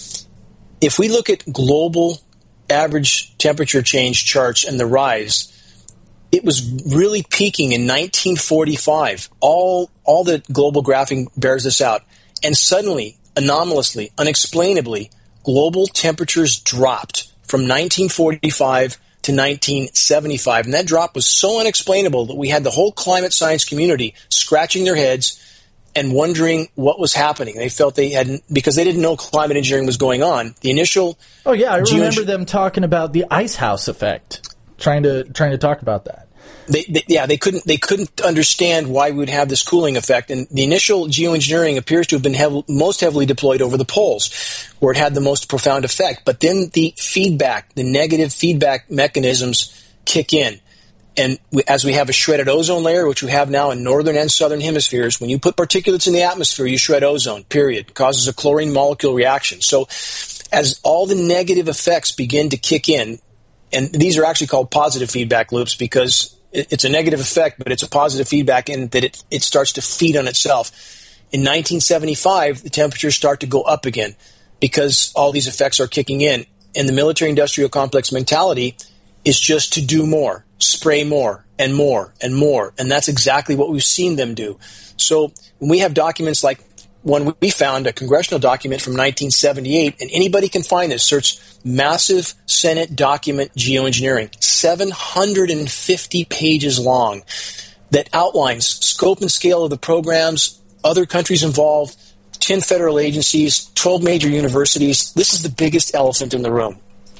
If we look at global average temperature change charts and the rise, it was really peaking in nineteen forty-five. All, all the global graphing bears this out. And suddenly, anomalously, unexplainably, global temperatures dropped from nineteen forty-five to nineteen seventy-five. And that drop was so unexplainable that we had the whole climate science community scratching their heads and wondering what was happening. They felt they hadn't, because they didn't know climate engineering was going on. The initial... Oh, yeah, I geoeng- remember them talking about the ice house effect, trying to trying to talk about that. They, they, yeah, they couldn't. They couldn't understand why we would have this cooling effect. And the initial geoengineering appears to have been hev- most heavily deployed over the poles, where it had the most profound effect. But then the feedback, the negative feedback mechanisms kick in, and we, as we have a shredded ozone layer, which we have now in northern and southern hemispheres, when you put particulates in the atmosphere, you shred ozone. Period. It causes a chlorine molecule reaction. So, as all the negative effects begin to kick in, and these are actually called positive feedback loops because it's a negative effect, but it's a positive feedback in that it, it starts to feed on itself. In nineteen seventy-five, the temperatures start to go up again because all these effects are kicking in. And the military-industrial complex mentality is just to do more, spray more, and more and more. And that's exactly what we've seen them do. So when we have documents like one we found, a congressional document from nineteen seventy-eight, and anybody can find this, search massive Senate document geoengineering, seven hundred fifty pages long, that outlines scope and scale of the programs, other countries involved, ten federal agencies, twelve major universities. This is the biggest elephant in the room.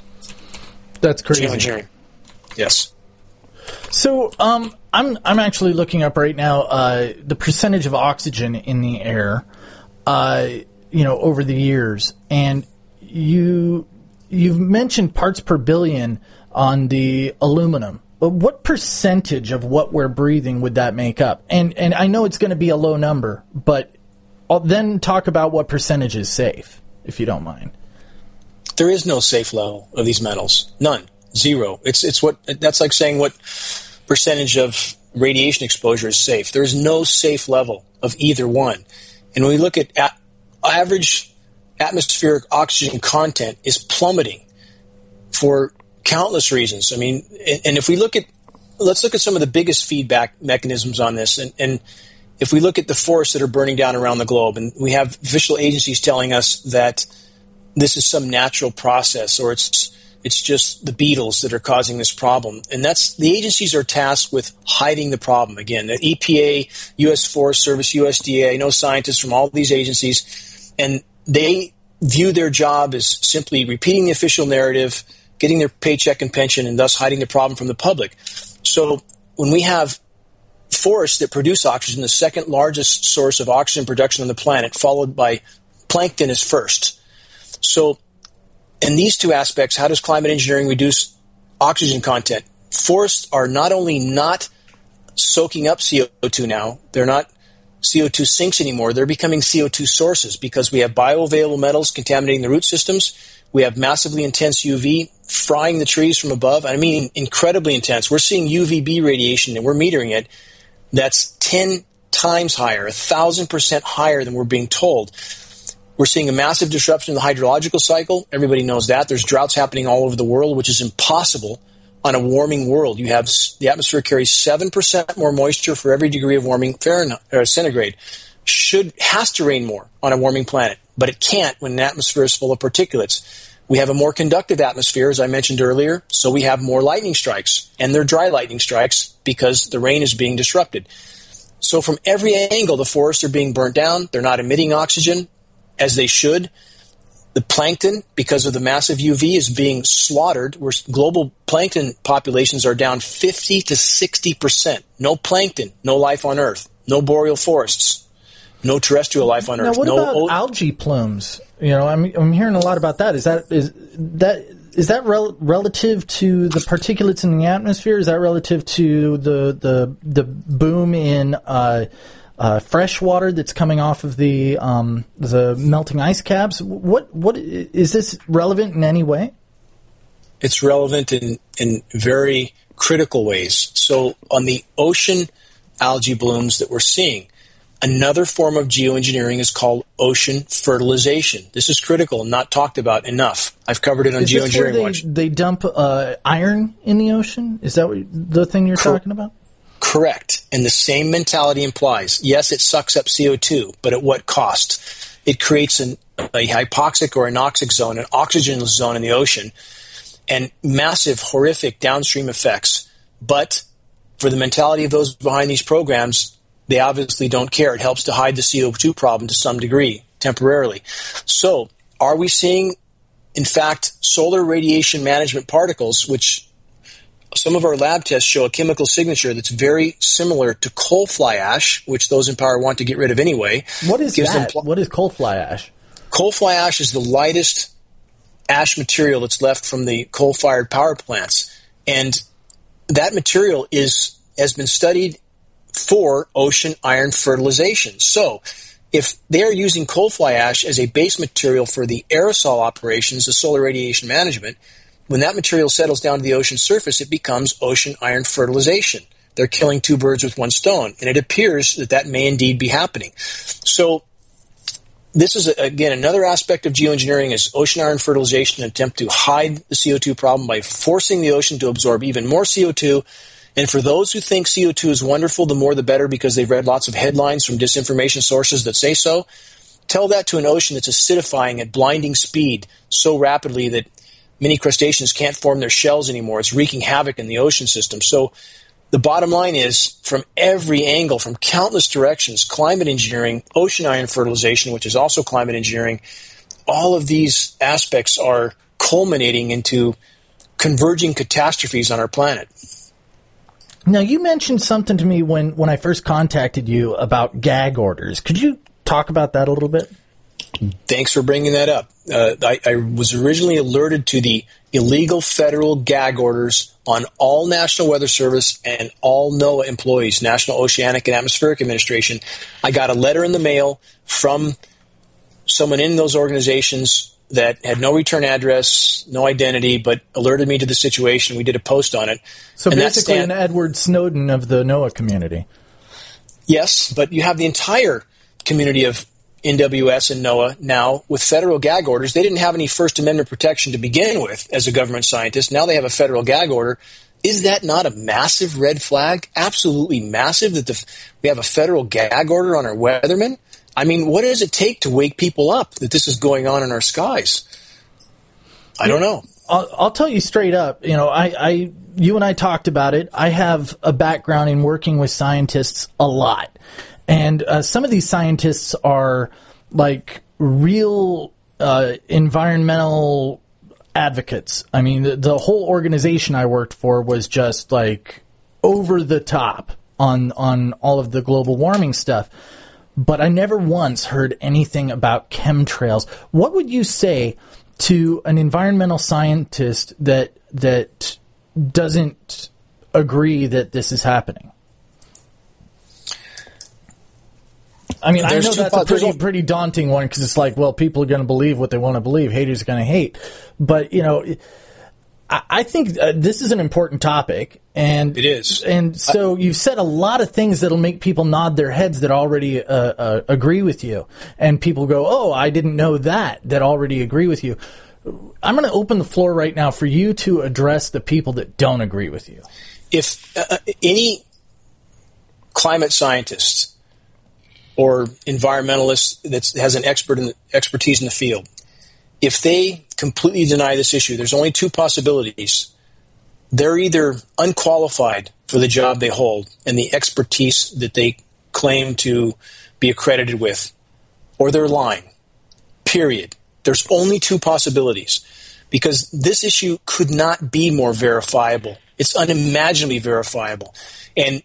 That's crazy. Geoengineering. Yes. So um, I'm I'm actually looking up right now uh, the percentage of oxygen in the air, uh, you know, over the years, and you you've mentioned parts per billion on the aluminum. But what percentage of what we're breathing would that make up? And and I know it's going to be a low number, but I'll then talk about what percentage is safe, if you don't mind. There is no safe level of these metals. None. Zero. It's it's what that's like saying what percentage of radiation exposure is safe. There is no safe level of either one. And when we look at a- average atmospheric oxygen content is plummeting for countless reasons. I mean, and, and if we look at, let's look at some of the biggest feedback mechanisms on this. And, and if we look at the forests that are burning down around the globe, and we have official agencies telling us that this is some natural process, or it's it's just the beetles that are causing this problem. And that's, the agencies are tasked with hiding the problem. Again, the E P A, U S Forest Service, U S D A, I know scientists from all of these agencies, and they view their job as simply repeating the official narrative, getting their paycheck and pension, and thus hiding the problem from the public. So when we have forests that produce oxygen, the second largest source of oxygen production on the planet, followed by plankton is first. So in these two aspects, how does climate engineering reduce oxygen content? Forests are not only not soaking up C O two now, they're not C O two sinks anymore, they're becoming C O two sources because we have bioavailable metals contaminating the root systems. We have massively intense U V frying the trees from above. I mean, incredibly intense. We're seeing U V B radiation, and we're metering it. That's ten times higher, one thousand percent higher than we're being told. We're seeing a massive disruption in the hydrological cycle. Everybody knows that. There's droughts happening all over the world, which is impossible on a warming world. You have the atmosphere carries seven percent more moisture for every degree of warming Fahrenheit or centigrade. Should has to rain more on a warming planet, but it can't when an atmosphere is full of particulates. We have a more conductive atmosphere, as I mentioned earlier, so we have more lightning strikes, and they're dry lightning strikes because the rain is being disrupted. So from every angle, the forests are being burnt down. They're not emitting oxygen as they should. The plankton, because of the massive U V, is being slaughtered. Where global plankton populations are down fifty to sixty percent. No plankton, no life on Earth. No boreal forests. No terrestrial life on now, Earth. what no about o- algae plumes? You know, I'm I'm hearing a lot about that. Is that is that is that rel- relative to the particulates in the atmosphere? Is that relative to the the the boom in uh, uh, fresh water that's coming off of the um, the melting ice caps? What what is this relevant in any way? It's relevant in in very critical ways. So on the ocean algae blooms that we're seeing, another form of geoengineering is called ocean fertilization. This is critical and not talked about enough. I've covered it on is this Geoengineering where they, Watch. They dump uh, iron in the ocean? Is that what, the thing you're Cor- talking about? Correct. And the same mentality implies, yes, it sucks up C O two, but at what cost? It creates an, a hypoxic or anoxic zone, an oxygenless zone in the ocean, and massive, horrific downstream effects. But for the mentality of those behind these programs, they obviously don't care. It helps to hide the C O two problem to some degree, temporarily. So are we seeing, in fact, solar radiation management particles, which some of our lab tests show a chemical signature that's very similar to coal fly ash, which those in power want to get rid of anyway. What is Gives that? them pl- What is coal fly ash? Coal fly ash is the lightest ash material that's left from the coal-fired power plants. And that material is has been studied for ocean iron fertilization. So if they are using coal fly ash as a base material for the aerosol operations, the solar radiation management, when that material settles down to the ocean surface, it becomes ocean iron fertilization. They're killing two birds with one stone, and it appears that that may indeed be happening. So this is, again, another aspect of geoengineering is ocean iron fertilization, an attempt to hide the C O two problem by forcing the ocean to absorb even more C O two And for those who think C O two is wonderful, the more the better because they've read lots of headlines from disinformation sources that say so, tell that to an ocean that's acidifying at blinding speed so rapidly that many crustaceans can't form their shells anymore. It's wreaking havoc in the ocean system. So the bottom line is, from every angle, from countless directions, climate engineering, ocean ion fertilization, which is also climate engineering, all of these aspects are culminating into converging catastrophes on our planet. Now, you mentioned something to me when, when I first contacted you about gag orders. Could you talk about that a little bit? Thanks for bringing that up. Uh, I, I was originally alerted to the illegal federal gag orders on all National Weather Service and all NOAA employees, National Oceanic and Atmospheric Administration. I got a letter in the mail from someone in those organizations that had no return address, no identity, but alerted me to the situation. We did a post on it. So and basically stand- an Edward Snowden of the NOAA community. Yes, but you have the entire community of N W S and NOAA now with federal gag orders. They didn't have any First Amendment protection to begin with as a government scientist. Now they have a federal gag order. Is that not a massive red flag? Absolutely massive that the, we have a federal gag order on our weathermen? I mean, what does it take to wake people up that this is going on in our skies? I don't know. I'll, I'll tell you straight up. You know, I, I, you and I talked about it. I have a background in working with scientists a lot. And uh, some of these scientists are like real uh, environmental advocates. I mean, the, the whole organization I worked for was just like over the top on on all of the global warming stuff. But I never once heard anything about chemtrails. What would you say to an environmental scientist that that doesn't agree that this is happening? I mean, there's I know that's a pretty, pretty daunting one because it's like, well, people are going to believe what they want to believe. Haters are going to hate. But, you know, I, I think uh, this is an important topic. And it is. And so I, you've said a lot of things that'll make people nod their heads that already uh, uh, agree with you. And people go, oh, I didn't know that, that already agree with you. I'm going to open the floor right now for you to address the people that don't agree with you. If uh, any climate scientist or environmentalist that has an expert in the, expertise in the field, if they completely deny this issue, there's only two possibilities. They're either unqualified for the job they hold and the expertise that they claim to be accredited with, or they're lying, period. There's only two possibilities because this issue could not be more verifiable. It's unimaginably verifiable. And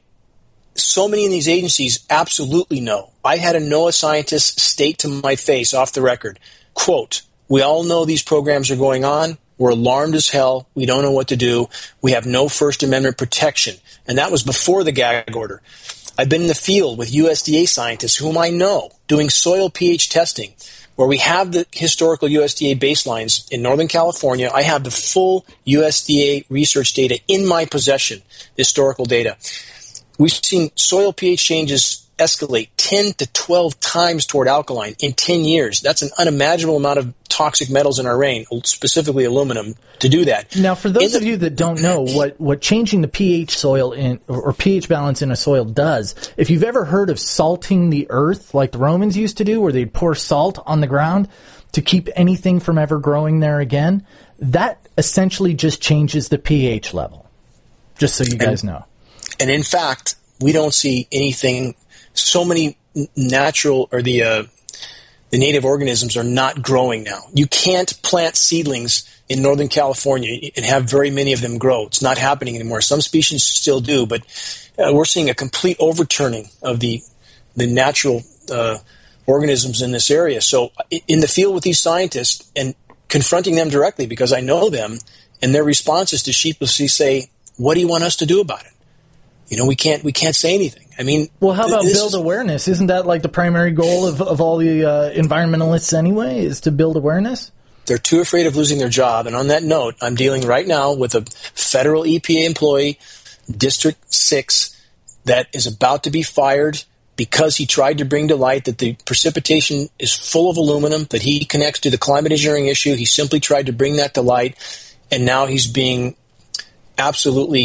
so many in these agencies absolutely know. I had a NOAA scientist state to my face off the record, quote, we all know these programs are going on. We're alarmed as hell. We don't know what to do. We have no First Amendment protection. And that was before the gag order. I've been in the field with U S D A scientists whom I know doing soil pH testing where we have the historical U S D A baselines in Northern California. I have the full U S D A research data in my possession, historical data. We've seen soil pH changes escalate ten to twelve times toward alkaline in ten years. That's an unimaginable amount of toxic metals in our rain, specifically aluminum, to do that. Now, for those of you that don't know what, what changing the pH soil in or pH balance in a soil does, if you've ever heard of salting the earth like the Romans used to do, where they'd pour salt on the ground to keep anything from ever growing there again, that essentially just changes the pH level, just so you guys and, know. And in fact, we don't see anything. So many natural or the uh, the native organisms are not growing now. You can't plant seedlings in Northern California and have very many of them grow. It's not happening anymore. Some species still do, but uh, we're seeing a complete overturning of the the natural uh, organisms in this area. So in the field with these scientists and confronting them directly, because I know them, and their responses to sheepishly say, what do you want us to do about it? You know, we can't we can't say anything. I mean, well, how about build awareness? Isn't that like the primary goal of, of all the uh, environmentalists anyway, is to build awareness? They're too afraid of losing their job. And on that note, I'm dealing right now with a federal E P A employee, District six, that is about to be fired because he tried to bring to light that the precipitation is full of aluminum, that he connects to the climate engineering issue. He simply tried to bring that to light, and now he's being absolutely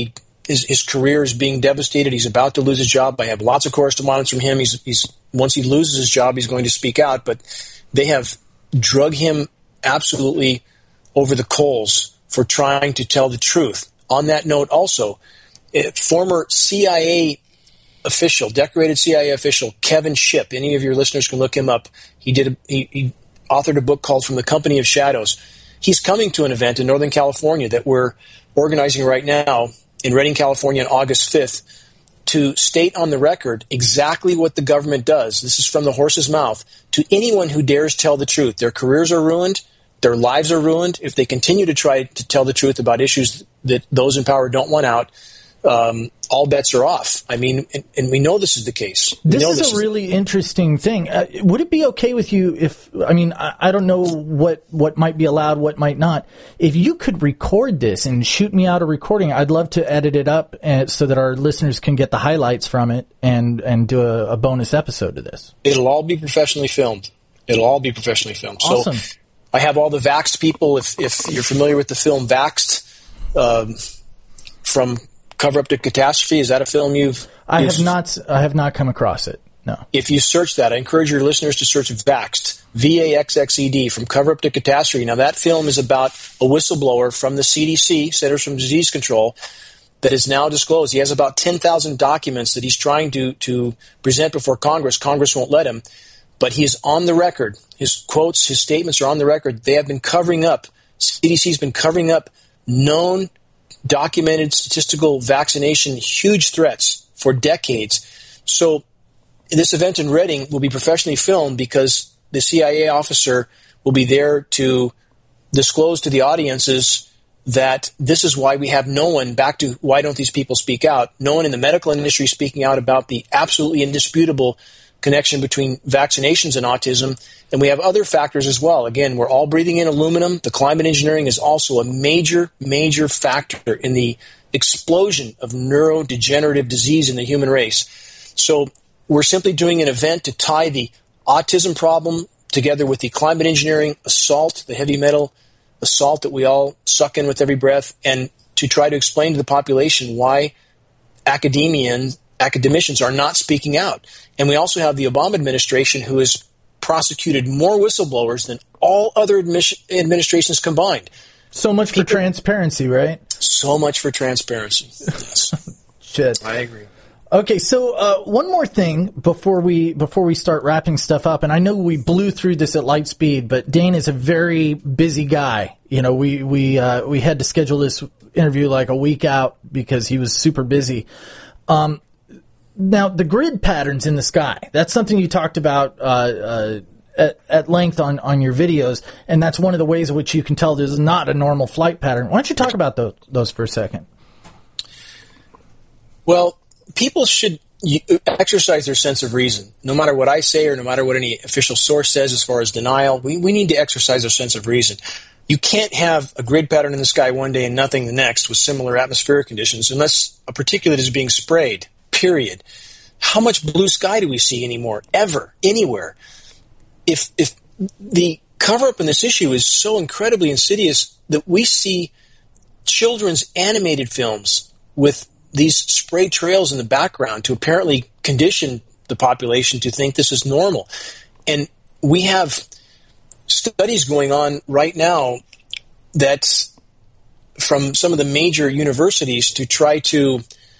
his, his career is being devastated. He's about to lose his job. I have lots of correspondence from him. He's, he's once he loses his job, he's going to speak out. But they have drug him absolutely over the coals for trying to tell the truth. On that note, also, a former C I A official, decorated C I A official, Kevin Shipp. Any of your listeners can look him up. He did. A, he, he authored a book called From the Company of Shadows. He's coming to an event in Northern California that we're organizing right now in Redding, California on August fifth to state on the record exactly what the government does. This is from the horse's mouth to anyone who dares tell the truth. Their careers are ruined. Their lives are ruined if they continue to try to tell the truth about issues that those in power don't want out. Um, all bets are off. I mean, and, and we know this is the case. We this is this a really is interesting thing. Uh, would it be okay with you if, I mean, I, I don't know what, what might be allowed, what might not. If you could record this and shoot me out a recording, I'd love to edit it up and, so that our listeners can get the highlights from it and, and do a, a bonus episode of this. It'll all be professionally filmed. It'll all be professionally filmed. Awesome. So I have all the Vaxxed people. If, if you're familiar with the film Vaxxed, um, from Cover Up to Catastrophe, is that a film you've... I you've, have not I have not come across it, no. If you search that, I encourage your listeners to search Vaxxed, V A X X E D, From Cover Up to Catastrophe. Now, that film is about a whistleblower from the C D C, Centers for Disease Control, that is now disclosed. He has about ten thousand documents that he's trying to, to present before Congress. Congress won't let him, but he is on the record. His quotes, his statements are on the record. They have been covering up, C D C has been covering up known documented statistical vaccination huge threats for decades. So this event in Redding will be professionally filmed because the C I A officer will be there to disclose to the audiences that this is why we have no one, back to why don't these people speak out, no one in the medical industry speaking out about the absolutely indisputable connection between vaccinations and autism. And we have other factors as well. Again, we're all breathing in aluminum. The climate engineering is also a major, major factor in the explosion of neurodegenerative disease in the human race. So we're simply doing an event to tie the autism problem together with the climate engineering assault, the heavy metal assault that we all suck in with every breath, and to try to explain to the population why academians academicians are not speaking out. And we also have the Obama administration, who has prosecuted more whistleblowers than all other admission, administrations combined. So much for People, transparency, right? So much for transparency. Yes. Shit. I agree. Okay, so uh, one more thing before we before we start wrapping stuff up, and I know we blew through this at light speed, but Dane is a very busy guy. You know, we we uh, we had to schedule this interview like a week out because he was super busy. Um, Now, the grid patterns in the sky, that's something you talked about uh, uh, at, at length on, on your videos, and that's one of the ways in which you can tell there's not a normal flight pattern. Why don't you talk about those, those for a second? Well, people should exercise their sense of reason. No matter what I say or no matter what any official source says as far as denial, we, we need to exercise our sense of reason. You can't have a grid pattern in the sky one day and nothing the next with similar atmospheric conditions unless a particulate is being sprayed. Period. How much blue sky do we see anymore, ever, anywhere? If if the cover-up in this issue is so incredibly insidious that we see children's animated films with these spray trails in the background to apparently condition the population to think this is normal. And we have studies going on right now that from some of the major universities to try to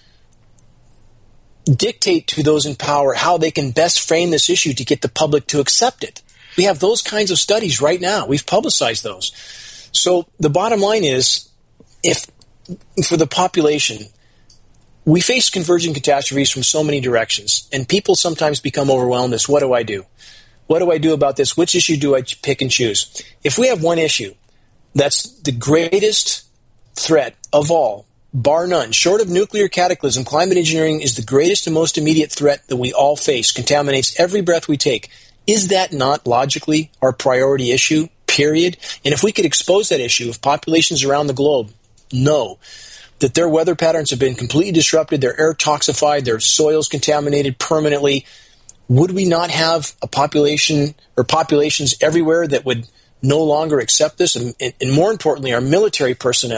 dictate to those in power how they can best frame this issue to get the public to accept it. We have those kinds of studies right now. We've publicized those. So the bottom line is, if for the population, we face converging catastrophes from so many directions, and people sometimes become overwhelmed as, what do I do? What do I do about this? Which issue do I pick and choose? If we have one issue that's the greatest threat of all, bar none, short of nuclear cataclysm, climate engineering is the greatest and most immediate threat that we all face, contaminates every breath we take. Is that not logically our priority issue, period? And if we could expose that issue, if populations around the globe know that their weather patterns have been completely disrupted, their air toxified, their soils contaminated permanently, would we not have a population or populations everywhere that would no longer accept this? And, and more importantly, our military personnel,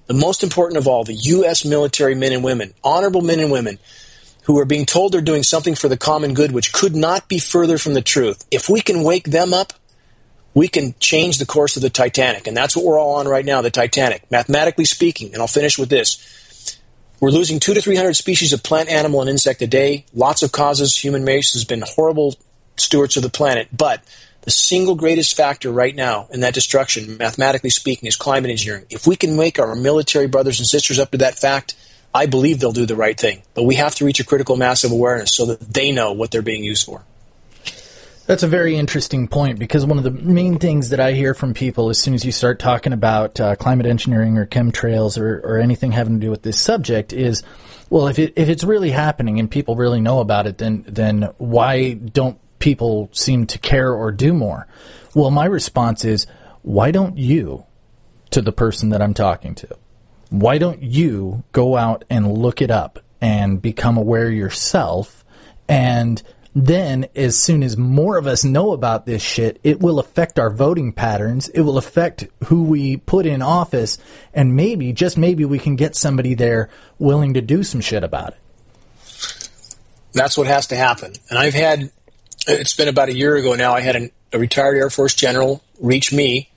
the most important of all, the U S military men and women, honorable men and women, who are being told they're doing something for the common good, which could not be further from the truth. If we can wake them up, we can change the course of the Titanic. And that's what we're all on right now, the Titanic. Mathematically speaking, and I'll finish with this, we're losing two to three hundred species of plant, animal, and insect a day. Lots of causes. Human race has been horrible stewards of the planet. But the single greatest factor right now in that destruction, mathematically speaking, is climate engineering. If we can wake our military brothers and sisters up to that fact, I believe they'll do the right thing. But we have to reach a critical mass of awareness so that they know what they're being used for. That's a very interesting point, because one of the main things that I hear from people as soon as you start talking about uh, climate engineering or chemtrails or, or anything having to do with this subject is, well, if it, if it's really happening and people really know about it, then then why don't people seem to care or do more? Well, my response is, why don't you, to the person that I'm talking to, why don't you go out and look it up and become aware yourself? And then as soon as more of us know about this shit, it will affect our voting patterns. It will affect who we put in office. And maybe, just maybe, we can get somebody there willing to do some shit about it. That's what has to happen. And I've had, it's been about a year ago now, I had an, a retired Air Force general reach me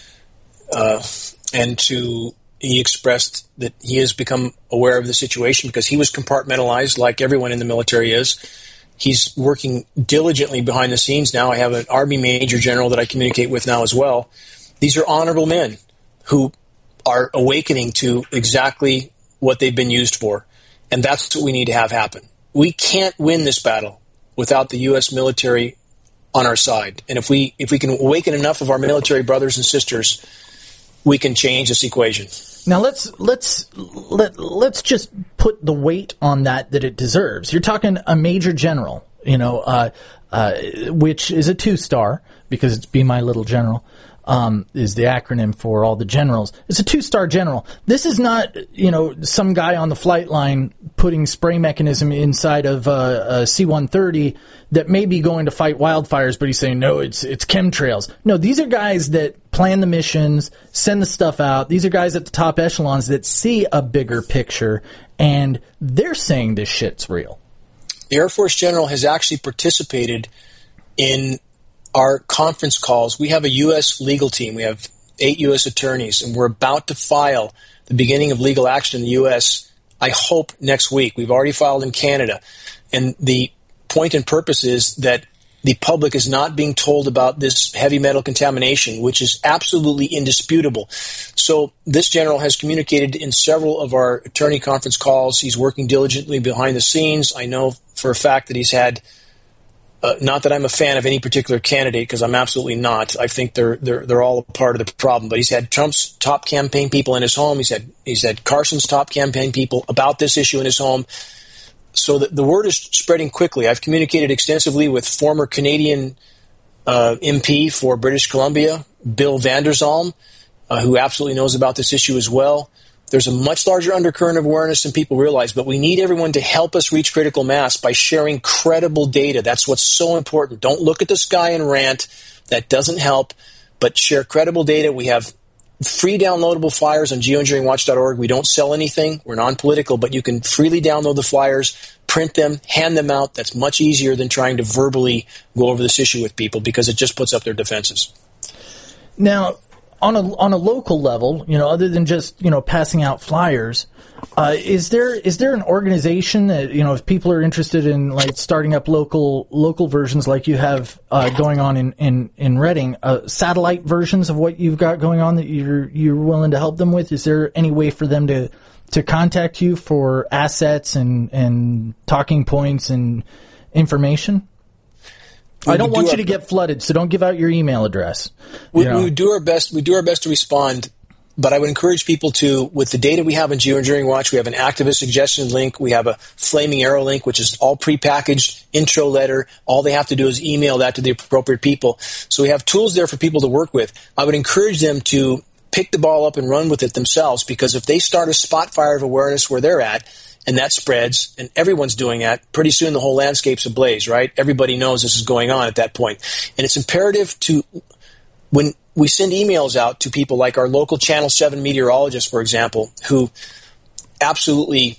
uh, and to... He expressed that he has become aware of the situation because he was compartmentalized like everyone in the military is. He's working diligently behind the scenes now. I have an Army Major General that I communicate with now as well. These are honorable men who are awakening to exactly what they've been used for. And that's what we need to have happen. We can't win this battle without the U S military on our side. And if we if we can awaken enough of our military brothers and sisters, we can change this equation. Now let's let's let let's just put the weight on that that it deserves. You're talking a major general, you know, uh, uh, which is a two star because it's Be My Little General. Um, is the acronym for all the generals. It's a two-star general. This is not, you know, some guy on the flight line putting spray mechanism inside of uh, a C one thirty that may be going to fight wildfires, but he's saying, no, it's it's chemtrails. No, these are guys that plan the missions, send the stuff out. These are guys at the top echelons that see a bigger picture, and they're saying this shit's real. The Air Force General has actually participated in our conference calls. We have a U S legal team. We have eight U S attorneys, and we're about to file the beginning of legal action in the U S, I hope, next week. We've already filed in Canada. And the point and purpose is that the public is not being told about this heavy metal contamination, which is absolutely indisputable. So this general has communicated in several of our attorney conference calls. He's working diligently behind the scenes. I know for a fact that he's had Uh, not that I'm a fan of any particular candidate, because I'm absolutely not. I think they're they're they're all a part of the problem. But he's had Trump's top campaign people in his home. He's had he's had Carson's top campaign people about this issue in his home. So the, the word is spreading quickly. I've communicated extensively with former Canadian uh, M P for British Columbia, Bill Vander Zalm, uh, who absolutely knows about this issue as well. There's a much larger undercurrent of awareness than people realize, but we need everyone to help us reach critical mass by sharing credible data. That's what's so important. Don't look at the sky and rant. That doesn't help, but share credible data. We have free downloadable flyers on geoengineering watch dot org. We don't sell anything. We're non-political, but you can freely download the flyers, print them, hand them out. That's much easier than trying to verbally go over this issue with people, because it just puts up their defenses. Now, on a on a local level, you know, other than just, you know, passing out flyers, uh, is there is there an organization that, you know, if people are interested in like starting up local local versions like you have uh, going on in in in Reading, uh, satellite versions of what you've got going on that you're you're willing to help them with? Is there any way for them to to contact you for assets and and talking points and information? We I don't want do you to get flooded, so don't give out your email address. We, you know. we do our best. We do our best to respond, but I would encourage people to, with the data we have in Geoengineering Watch, we have an activist suggestion link, we have a flaming arrow link, which is all prepackaged intro letter. All they have to do is email that to the appropriate people. So we have tools there for people to work with. I would encourage them to pick the ball up and run with it themselves, because if they start a spot fire of awareness where they're at, and that spreads, and everyone's doing that, pretty soon the whole landscape's ablaze, right? Everybody knows this is going on at that point. And it's imperative to, when we send emails out to people like our local Channel seven meteorologist, for example, who absolutely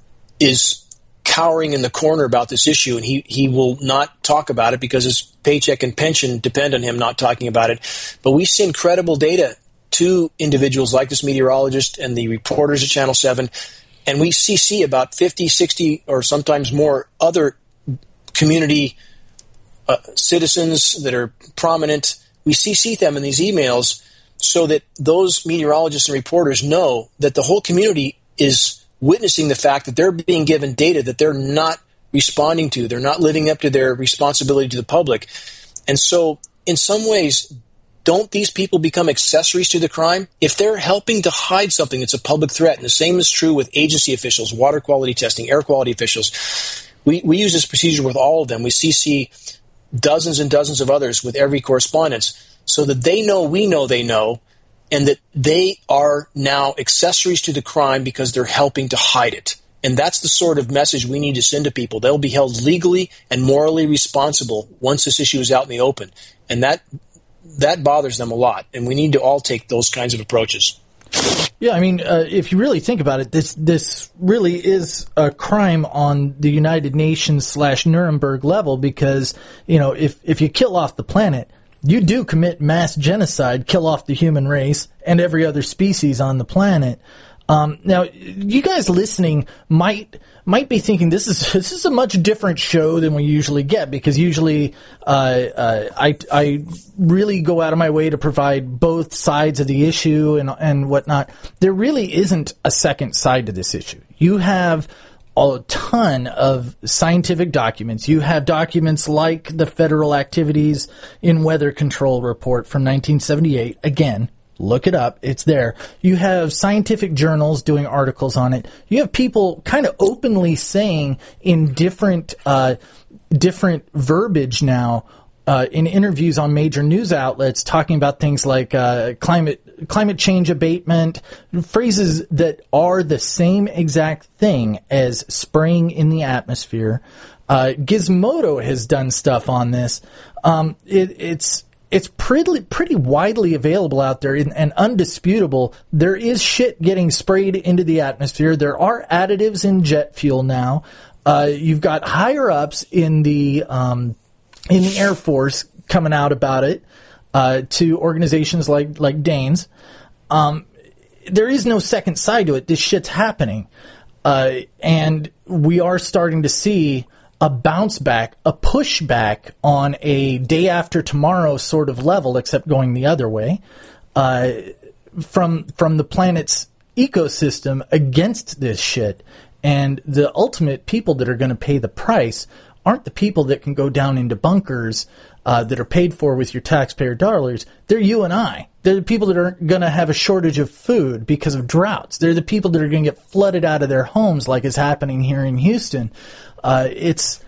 is cowering in the corner about this issue, and he, he will not talk about it because his paycheck and pension depend on him not talking about it. But we send credible data to individuals like this meteorologist and the reporters at Channel seven, and we C C about fifty, sixty, or sometimes more other community uh, citizens that are prominent. We C C them in these emails so that those meteorologists and reporters know that the whole community is witnessing the fact that they're being given data that they're not responding to. They're not living up to their responsibility to the public. And so, in some ways, don't these people become accessories to the crime? If they're helping to hide something that's a public threat, and the same is true with agency officials, water quality testing, air quality officials, we, we use this procedure with all of them. We C C dozens and dozens of others with every correspondence so that they know we know they know, and that they are now accessories to the crime because they're helping to hide it. And that's the sort of message we need to send to people. They'll be held legally and morally responsible once this issue is out in the open. And that that bothers them a lot. And we need to all take those kinds of approaches. Yeah, I mean, uh, if you really think about it, this this really is a crime on the United Nations slash Nuremberg level because, you know, if, if you kill off the planet, you do commit mass genocide, kill off the human race and every other species on the planet. Um, now, you guys listening might might be thinking this is this is a much different show than we usually get because usually uh, uh, I I really go out of my way to provide both sides of the issue and and whatnot. There really isn't a second side to this issue. You have a ton of scientific documents. You have documents like the Federal Activities in Weather Control Report from nineteen seventy-eight. Again, look it up. It's there. You have scientific journals doing articles on it. You have people kind of openly saying in different uh, different verbiage now uh, in interviews on major news outlets talking about things like uh, climate climate change abatement, phrases that are the same exact thing as spraying in the atmosphere. Uh, Gizmodo has done stuff on this. Um, it, it's It's pretty pretty widely available out there and, and undisputable. There is shit getting sprayed into the atmosphere. There are additives in jet fuel now. Uh, you've got higher ups in the um, in the Air Force coming out about it uh, to organizations like like Danes. Um, there is no second side to it. This shit's happening, uh, and we are starting to see a bounce back, a pushback on a day after tomorrow sort of level, except going the other way, uh, from from the planet's ecosystem against this shit. And the ultimate people that are going to pay the price aren't the people that can go down into bunkers uh, that are paid for with your taxpayer dollars. They're you and I. They're the people that are going to have a shortage of food because of droughts. They're the people that are going to get flooded out of their homes like is happening here in Houston. Uh, it's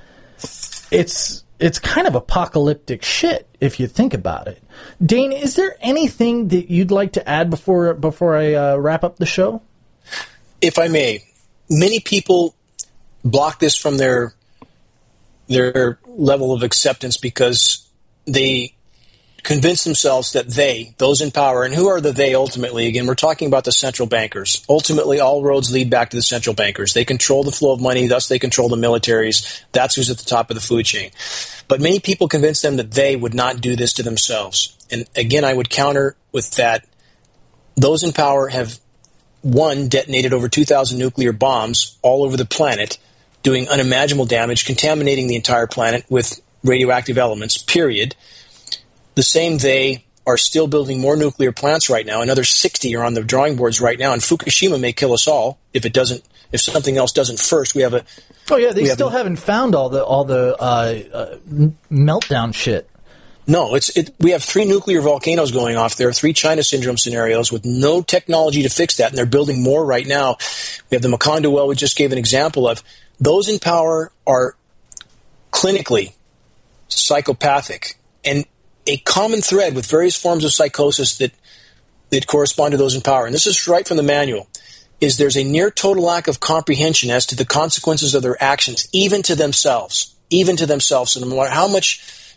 it's it's kind of apocalyptic shit if you think about it. Dane, is there anything that you'd like to add before before I uh, wrap up the show? If I may, many people block this from their their level of acceptance because they convince themselves that they, those in power, and who are the they ultimately? Again, we're talking about the central bankers. Ultimately, all roads lead back to the central bankers. They control the flow of money, thus they control the militaries. That's who's at the top of the food chain. But many people convince them that they would not do this to themselves. And again, I would counter with that. Those in power have, one, detonated over two thousand nuclear bombs all over the planet, doing unimaginable damage, contaminating the entire planet with radioactive elements, period. The same they are still building more nuclear plants right now. Another sixty are on the drawing boards right now, and Fukushima may kill us all if it doesn't. If something else doesn't first, we have a. Oh yeah, they still have haven't found all the all the uh, uh, meltdown shit. No, it's it. We have three nuclear volcanoes going off there, three China syndrome scenarios with no technology to fix that, and they're building more right now. We have the Macondo well we just gave an example of. Those in power are clinically psychopathic, and a common thread with various forms of psychosis that that correspond to those in power, and this is right from the manual, is there's a near total lack of comprehension as to the consequences of their actions, even to themselves, even to themselves. So no matter how much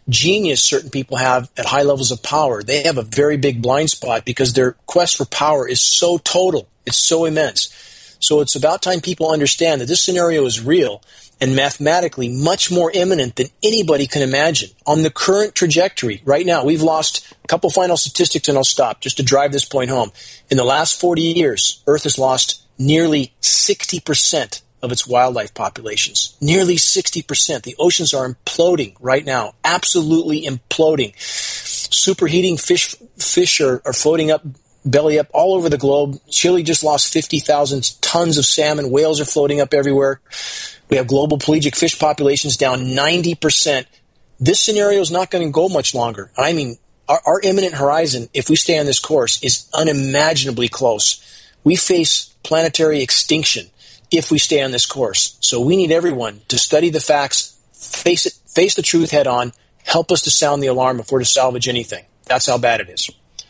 genius certain people have at high levels of power. They have a very big blind spot because their quest for power is so total. It's so immense. So it's about time people understand that this scenario is real and mathematically much more imminent than anybody can imagine. On the current trajectory, right now, we've lost a couple final statistics, and I'll stop just to drive this point home. In the last forty years, Earth has lost nearly sixty percent of its wildlife populations. Nearly sixty percent. The oceans are imploding right now. Absolutely imploding. Superheating fish fish are, are floating up, belly up all over the globe. Chile just lost fifty thousand tons of salmon. Whales are floating up everywhere. We have global pelagic fish populations down ninety percent. This scenario is not going to go much longer. I mean, our, our imminent horizon, if we stay on this course, is unimaginably close. We face planetary extinction if we stay on this course. So we need everyone to study the facts, face it, face the truth head on, help us to sound the alarm if we're to salvage anything. That's how bad it is.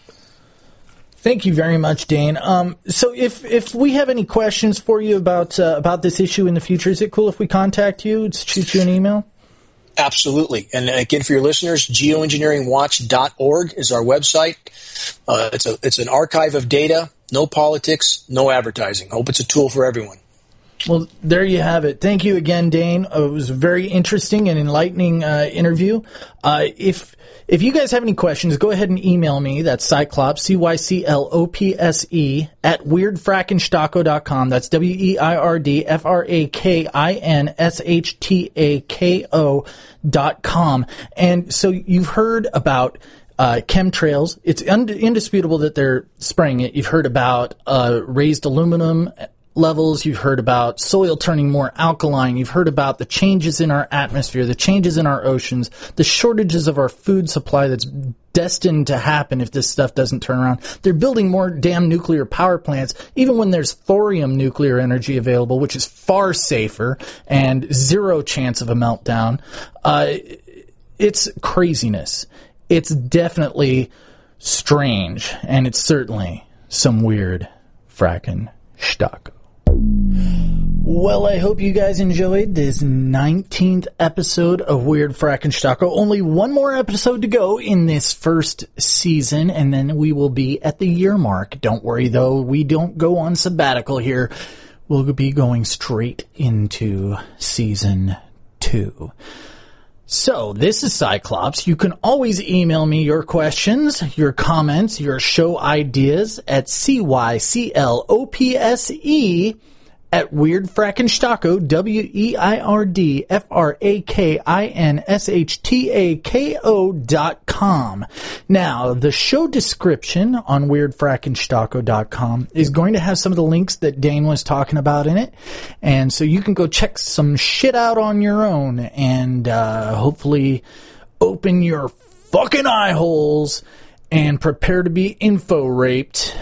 Thank you very much, Dane. Um, so if if we have any questions for you about uh, about this issue in the future, is it cool if we contact you, shoot you an email? Absolutely. And again, for your listeners, geoengineering watch dot org is our website. Uh, it's a it's an archive of data, no politics, no advertising. I hope it's a tool for everyone. Well, there you have it. Thank you again, Dane. Uh, it was a very interesting and enlightening uh, interview. Uh, if if you guys have any questions, go ahead and email me. That's Cyclops, C Y C L O P S E, at weird frackenstocko dot com. That's W E I R D F R A K I N S H T A K O dot com. And so you've heard about Uh, chemtrails. It's und- indisputable that they're spraying it. You've heard about uh, raised aluminum levels. You've heard about soil turning more alkaline. You've heard about the changes in our atmosphere, the changes in our oceans, the shortages of our food supply that's destined to happen if this stuff doesn't turn around. They're building more damn nuclear power plants, even when there's thorium nuclear energy available, which is far safer and zero chance of a meltdown. Uh, it's craziness. It's definitely strange, and it's certainly some weird fracking stucco. Well, I hope you guys enjoyed this nineteenth episode of Weird Fracking Stucco. Only one more episode to go in this first season, and then we will be at the year mark. Don't worry, though, we don't go on sabbatical here. We'll be going straight into season two. So, this is Cyclops. You can always email me your questions, your comments, your show ideas at C Y C L O P S E at Weird Frackenstocko, W E I R D F R A K I N S H T A K O dot com. Now, the show description on Weird Frackenstocko dot com is going to have some of the links that Dane was talking about in it, and so you can go check some shit out on your own and uh, hopefully open your fucking eye holes and prepare to be info-raped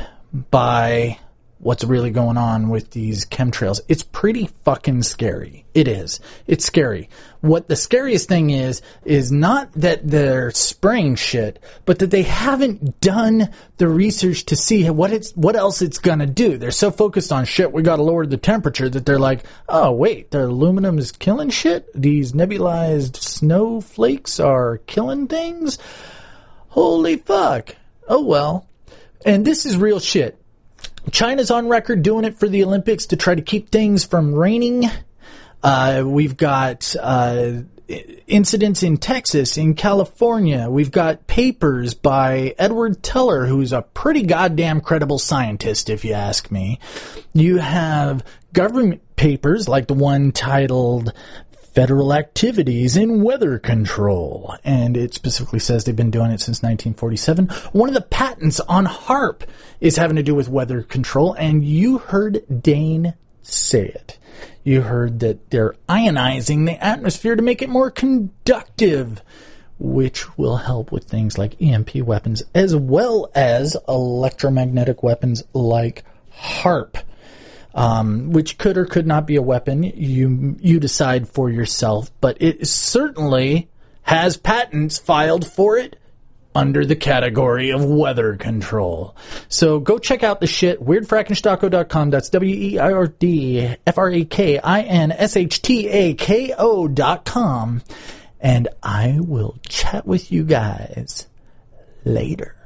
by what's really going on with these chemtrails. It's pretty fucking scary. It is. It's scary. What the scariest thing is, is not that they're spraying shit, but that they haven't done the research to see what it's, what else it's gonna do. They're so focused on shit, we gotta lower the temperature, that they're like, oh wait, the aluminum is killing shit? These nebulized snowflakes are killing things? Holy fuck. Oh well. And this is real shit. China's on record doing it for the Olympics to try to keep things from raining. Uh, we've got uh, incidents in Texas, in California. We've got papers by Edward Teller, who's a pretty goddamn credible scientist, if you ask me. You have government papers like the one titled Federal Activities in Weather Control, and it specifically says they've been doing it since nineteen forty-seven. One of the patents on HAARP is having to do with weather control, and you heard Dane say it. You heard that they're ionizing the atmosphere to make it more conductive, which will help with things like E M P weapons, as well as electromagnetic weapons like HAARP. Um, which could or could not be a weapon. You you decide for yourself, but it certainly has patents filed for it under the category of weather control. So go check out the shit, weird frackenstocko dot com. That's W E I R D F R A K I N S H T A K O dot com. And I will chat with you guys later.